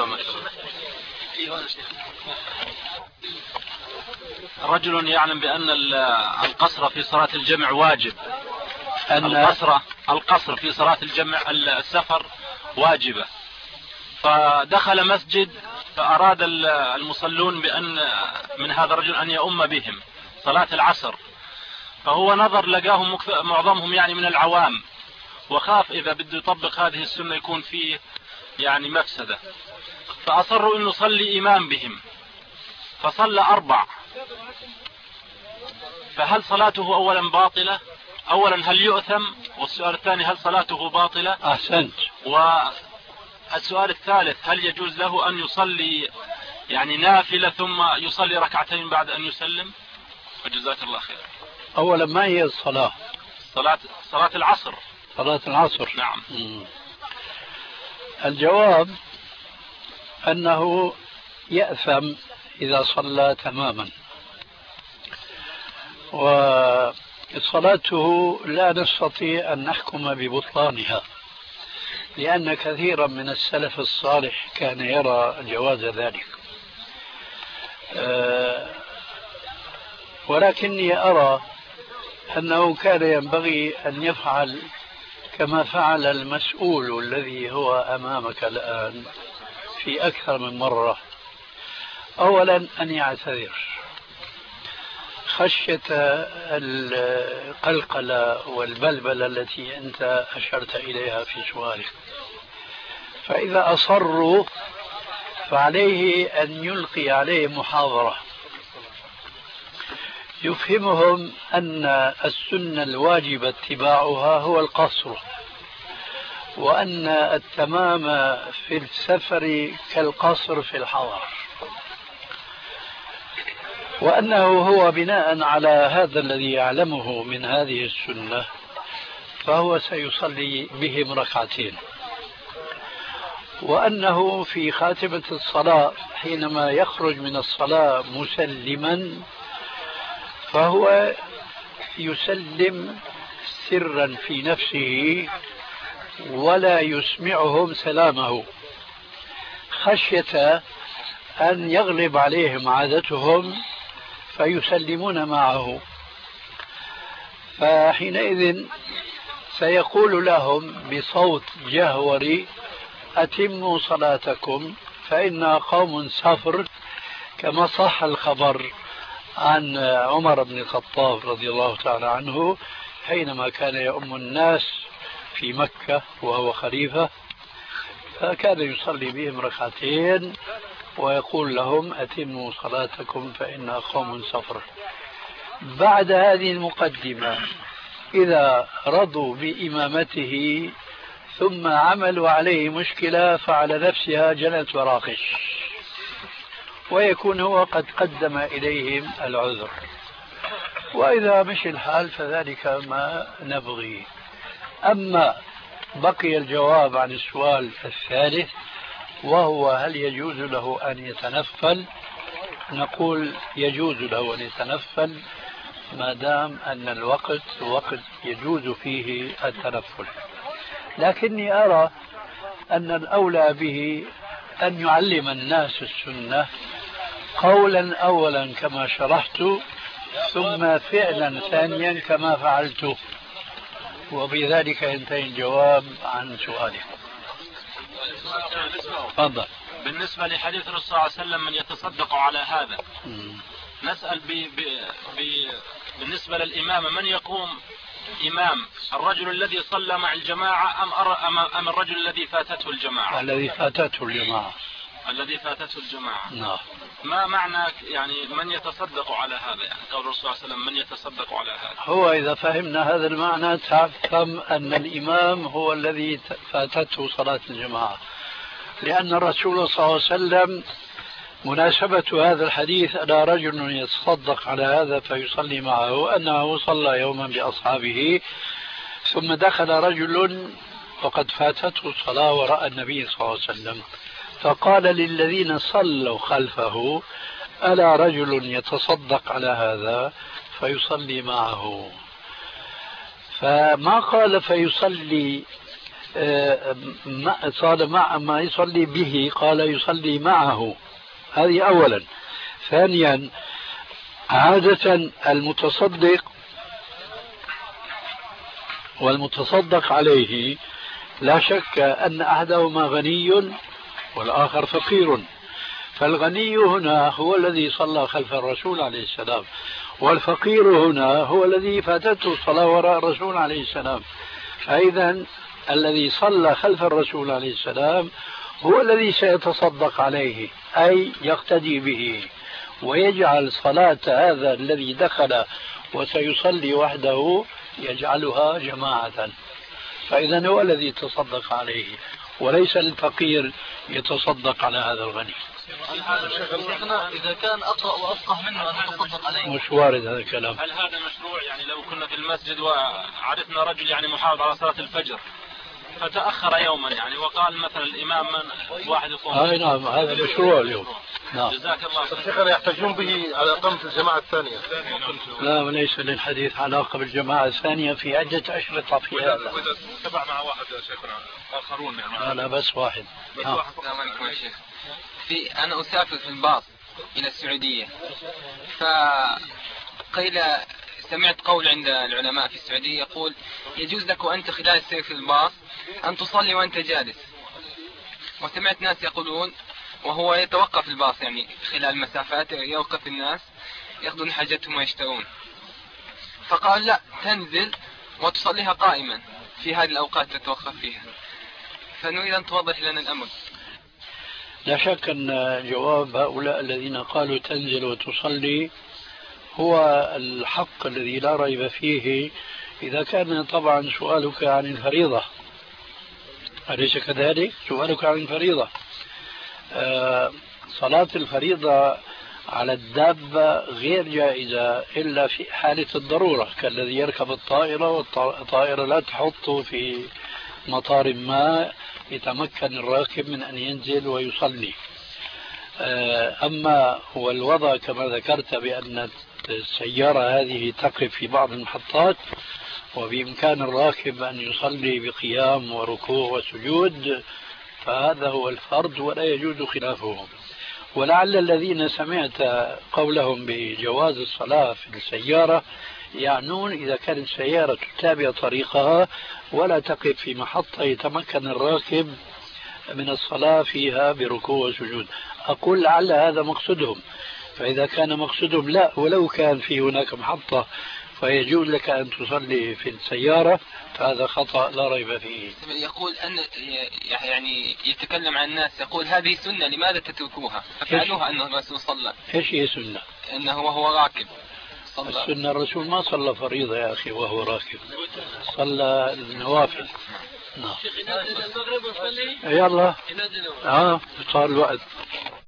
رجل يعلم بأن القصر في صلاة الجمع واجب، أن القصر القصر في صلاة الجمع السفر واجبة، فدخل مسجد فأراد المصلون بأن من هذا الرجل أن يؤم بهم صلاة العصر، فهو نظر لقاهم معظمهم يعني من العوام، وخاف إذا بده يطبق هذه السنة يكون فيه يعني مفسدة، فأصروا أن يصلي إمام بهم، فصلى أربع. فهل صلاته أولا باطلة؟ أولا هل يؤثم؟ والسؤال الثاني هل صلاته باطلة؟ أحسنت. والسؤال الثالث هل يجوز له أن يصلي يعني نافلة ثم يصلي ركعتين بعد أن يسلم؟ وجزاك الله خير. أولا ما هي الصلاة؟ صلاة صلاة العصر. صلاة العصر. نعم. م. الجواب أنه يأثم إذا صلى تماما، وصلاته لا نستطيع أن نحكم ببطلانها، لأن كثيرا من السلف الصالح كان يرى جواز ذلك، ولكني أرى أنه كان ينبغي أن يفعل كما فعل المسؤول الذي هو أمامك الآن في أكثر من مرة. أولا أن يعتذر خشية القلقلة والبلبلة التي أنت أشرت إليها في سؤالك، فإذا أصروا فعليه أن يلقي عليهم محاضرة يفهمهم أن السنة الواجب اتباعها هو القصر، وأن التمام في السفر كالقصر في الحضر، وأنه هو بناء على هذا الذي يعلمه من هذه السنة فهو سيصلي بهم ركعتين، وأنه في خاتمة الصلاة حينما يخرج من الصلاة مسلما فهو يسلم سرا في نفسه ولا يسمعهم سلامه، خشية أن يغلب عليهم عادتهم فيسلمون معه، فحينئذ سيقول لهم بصوت جهوري: أتموا صلاتكم فإنا قوم سفر، كما صح الخبر عن عمر بن الخطاب رضي الله تعالى عنه حينما كان يؤم الناس في مكة وهو خليفة، فكان يصلي بهم ركعتين ويقول لهم: أتموا صلاتكم فإنا قوم سفر. بعد هذه المقدمة إذا رضوا بإمامته ثم عملوا عليه مشكلة فعلى نفسها جنت وراقش، ويكون هو قد قدم إليهم العذر، وإذا مش الحال فذلك ما نبغي. أما بقي الجواب عن السؤال الثالث وهو هل يجوز له أن يتنفل، نقول يجوز له أن يتنفل ما دام أن الوقت وقت يجوز فيه التنفل، لكني أرى أن الأولى به أن يعلم الناس السنة قولا أولا كما شرحت، ثم فعلا ثانيا كما فعلت، وبذلك ينتهي الجواب عن سؤالك. تفضل. بالنسبة لحديث الرسول صلى الله عليه وسلم من يتصدق على هذا، م. نسأل ب... ب... ب... بالنسبة للإمام من يقوم إمام، الرجل الذي صلى مع الجماعة أم, أر... أم... أم الرجل الذي فاتته الجماعة؟ الذي فاتته الجماعة. الذي فاتته الجماعة. نعم. ما معنى يعني من يتصدق على هذا؟ يعني قول الرسول صلى الله عليه وسلم من يتصدق على هذا. هو إذا فهمنا هذا المعنى تفهم أن الإمام هو الذي فاتته صلاة الجماعة، لأن الرسول صلى الله عليه وسلم مناسبة هذا الحديث أن رجل يتصدق على هذا فيصلي معه أنه صلى يوما بأصحابه ثم دخل رجل وقد فاتته الصلاة وراء النبي صلى الله عليه وسلم فقال للذين صلوا خلفه ألا رجل يتصدق على هذا فيصلي معه. فما قال فيصلي صار مع ما يصلي به، قال يصلي معه. هذه أولا. ثانيا عادة المتصدق والمتصدق عليه لا شك أن أحدهما غني والآخر فقير، فالغني هنا هو الذي صلى خلف الرسول عليه السلام، والفقير هنا هو الذي فاتته الصلاة وراء الرسول عليه السلام. فإذا الذي صلى خلف الرسول عليه السلام هو الذي سيتصدق عليه، أي يقتدي به ويجعل صلاة هذا الذي دخل وسيصلي وحده يجعلها جماعة، فإذا هو الذي يتصدق عليه وليس الفقير يتصدق على هذا الغني. شيخنا إذا كان أقرأ وأفقه منه أن يتصدق عليه مش وارد هذا الكلام. هل هذا مشروع؟ يعني لو كنا في المسجد وعرفنا رجل يعني محافظ على صلاة الفجر فتأخر يوما يعني وقال مثلا الإمام من واحد يقوم. آه نعم هذا مشروع اليوم. نعم. جزاك الله خير. شيخنا يحتجون به على إقامة الجماعة الثانية. لا وليس للحديث علاقة بالجماعة الثانية في عدة أشرطة في هذا. وإذا تبع مع واحد يا شيخنا آخرون يعني. أنا بس واحد. بس آه. واحد. السلام عليكم يا شيخ. في أنا أسافر في الباص إلى السعودية، فقيل سمعت قول عند العلماء في السعودية يقول يجوز لك وأنت خلال السير في الباص أن تصلي وأنت جالس، وسمعت ناس يقولون وهو يتوقف الباص يعني خلال مسافات يوقف الناس يأخذون حاجتهم ويشترون، فقال لا تنزل وتصليها قائما في هذه الأوقات تتوقف فيها، فنريد أن توضح لنا الأمر. لا شك أن جواب هؤلاء الذين قالوا تنزل وتصلي هو الحق الذي لا ريب فيه، إذا كان طبعا سؤالك عن الفريضة، أليس كذلك؟ سؤالك عن الفريضة. آه صلاة الفريضة على الدابة غير جائزة إلا في حالة الضرورة، كالذي يركب الطائرة والطائرة لا تحط في مطار ما يتمكن الراكب من أن ينزل ويصلي. آه أما هو الوضع كما ذكرت بأن السيارة هذه تقف في بعض المحطات وبإمكان الراكب أن يصلي بقيام وركوع وسجود، فهذا هو الفرض ولا يجوز خلافه. ولعل الذين سمعت قولهم بجواز الصلاة في السيارة يعنون إذا كانت السيارة تتابع طريقها ولا تقف في محطة يتمكن الراكب من الصلاة فيها بركوع وسجود. أقول لعل هذا مقصودهم، فإذا كان مقصودهم لا ولو كان في هناك محطة فيجوز لك أن تصلي في السيارة فهذا خطأ لا ريب فيه. يقول أن يعني يتكلم عن الناس يقول هذه سنة لماذا تتركوها؟ ففعلوها أنه الرسول صلى. إيش هي سنة؟ أنه وهو راكب صلى. السنة الرسول ما صلى فريضة يا أخي وهو راكب، صلى النوافل. نعم. يلا. آه صار الوقت.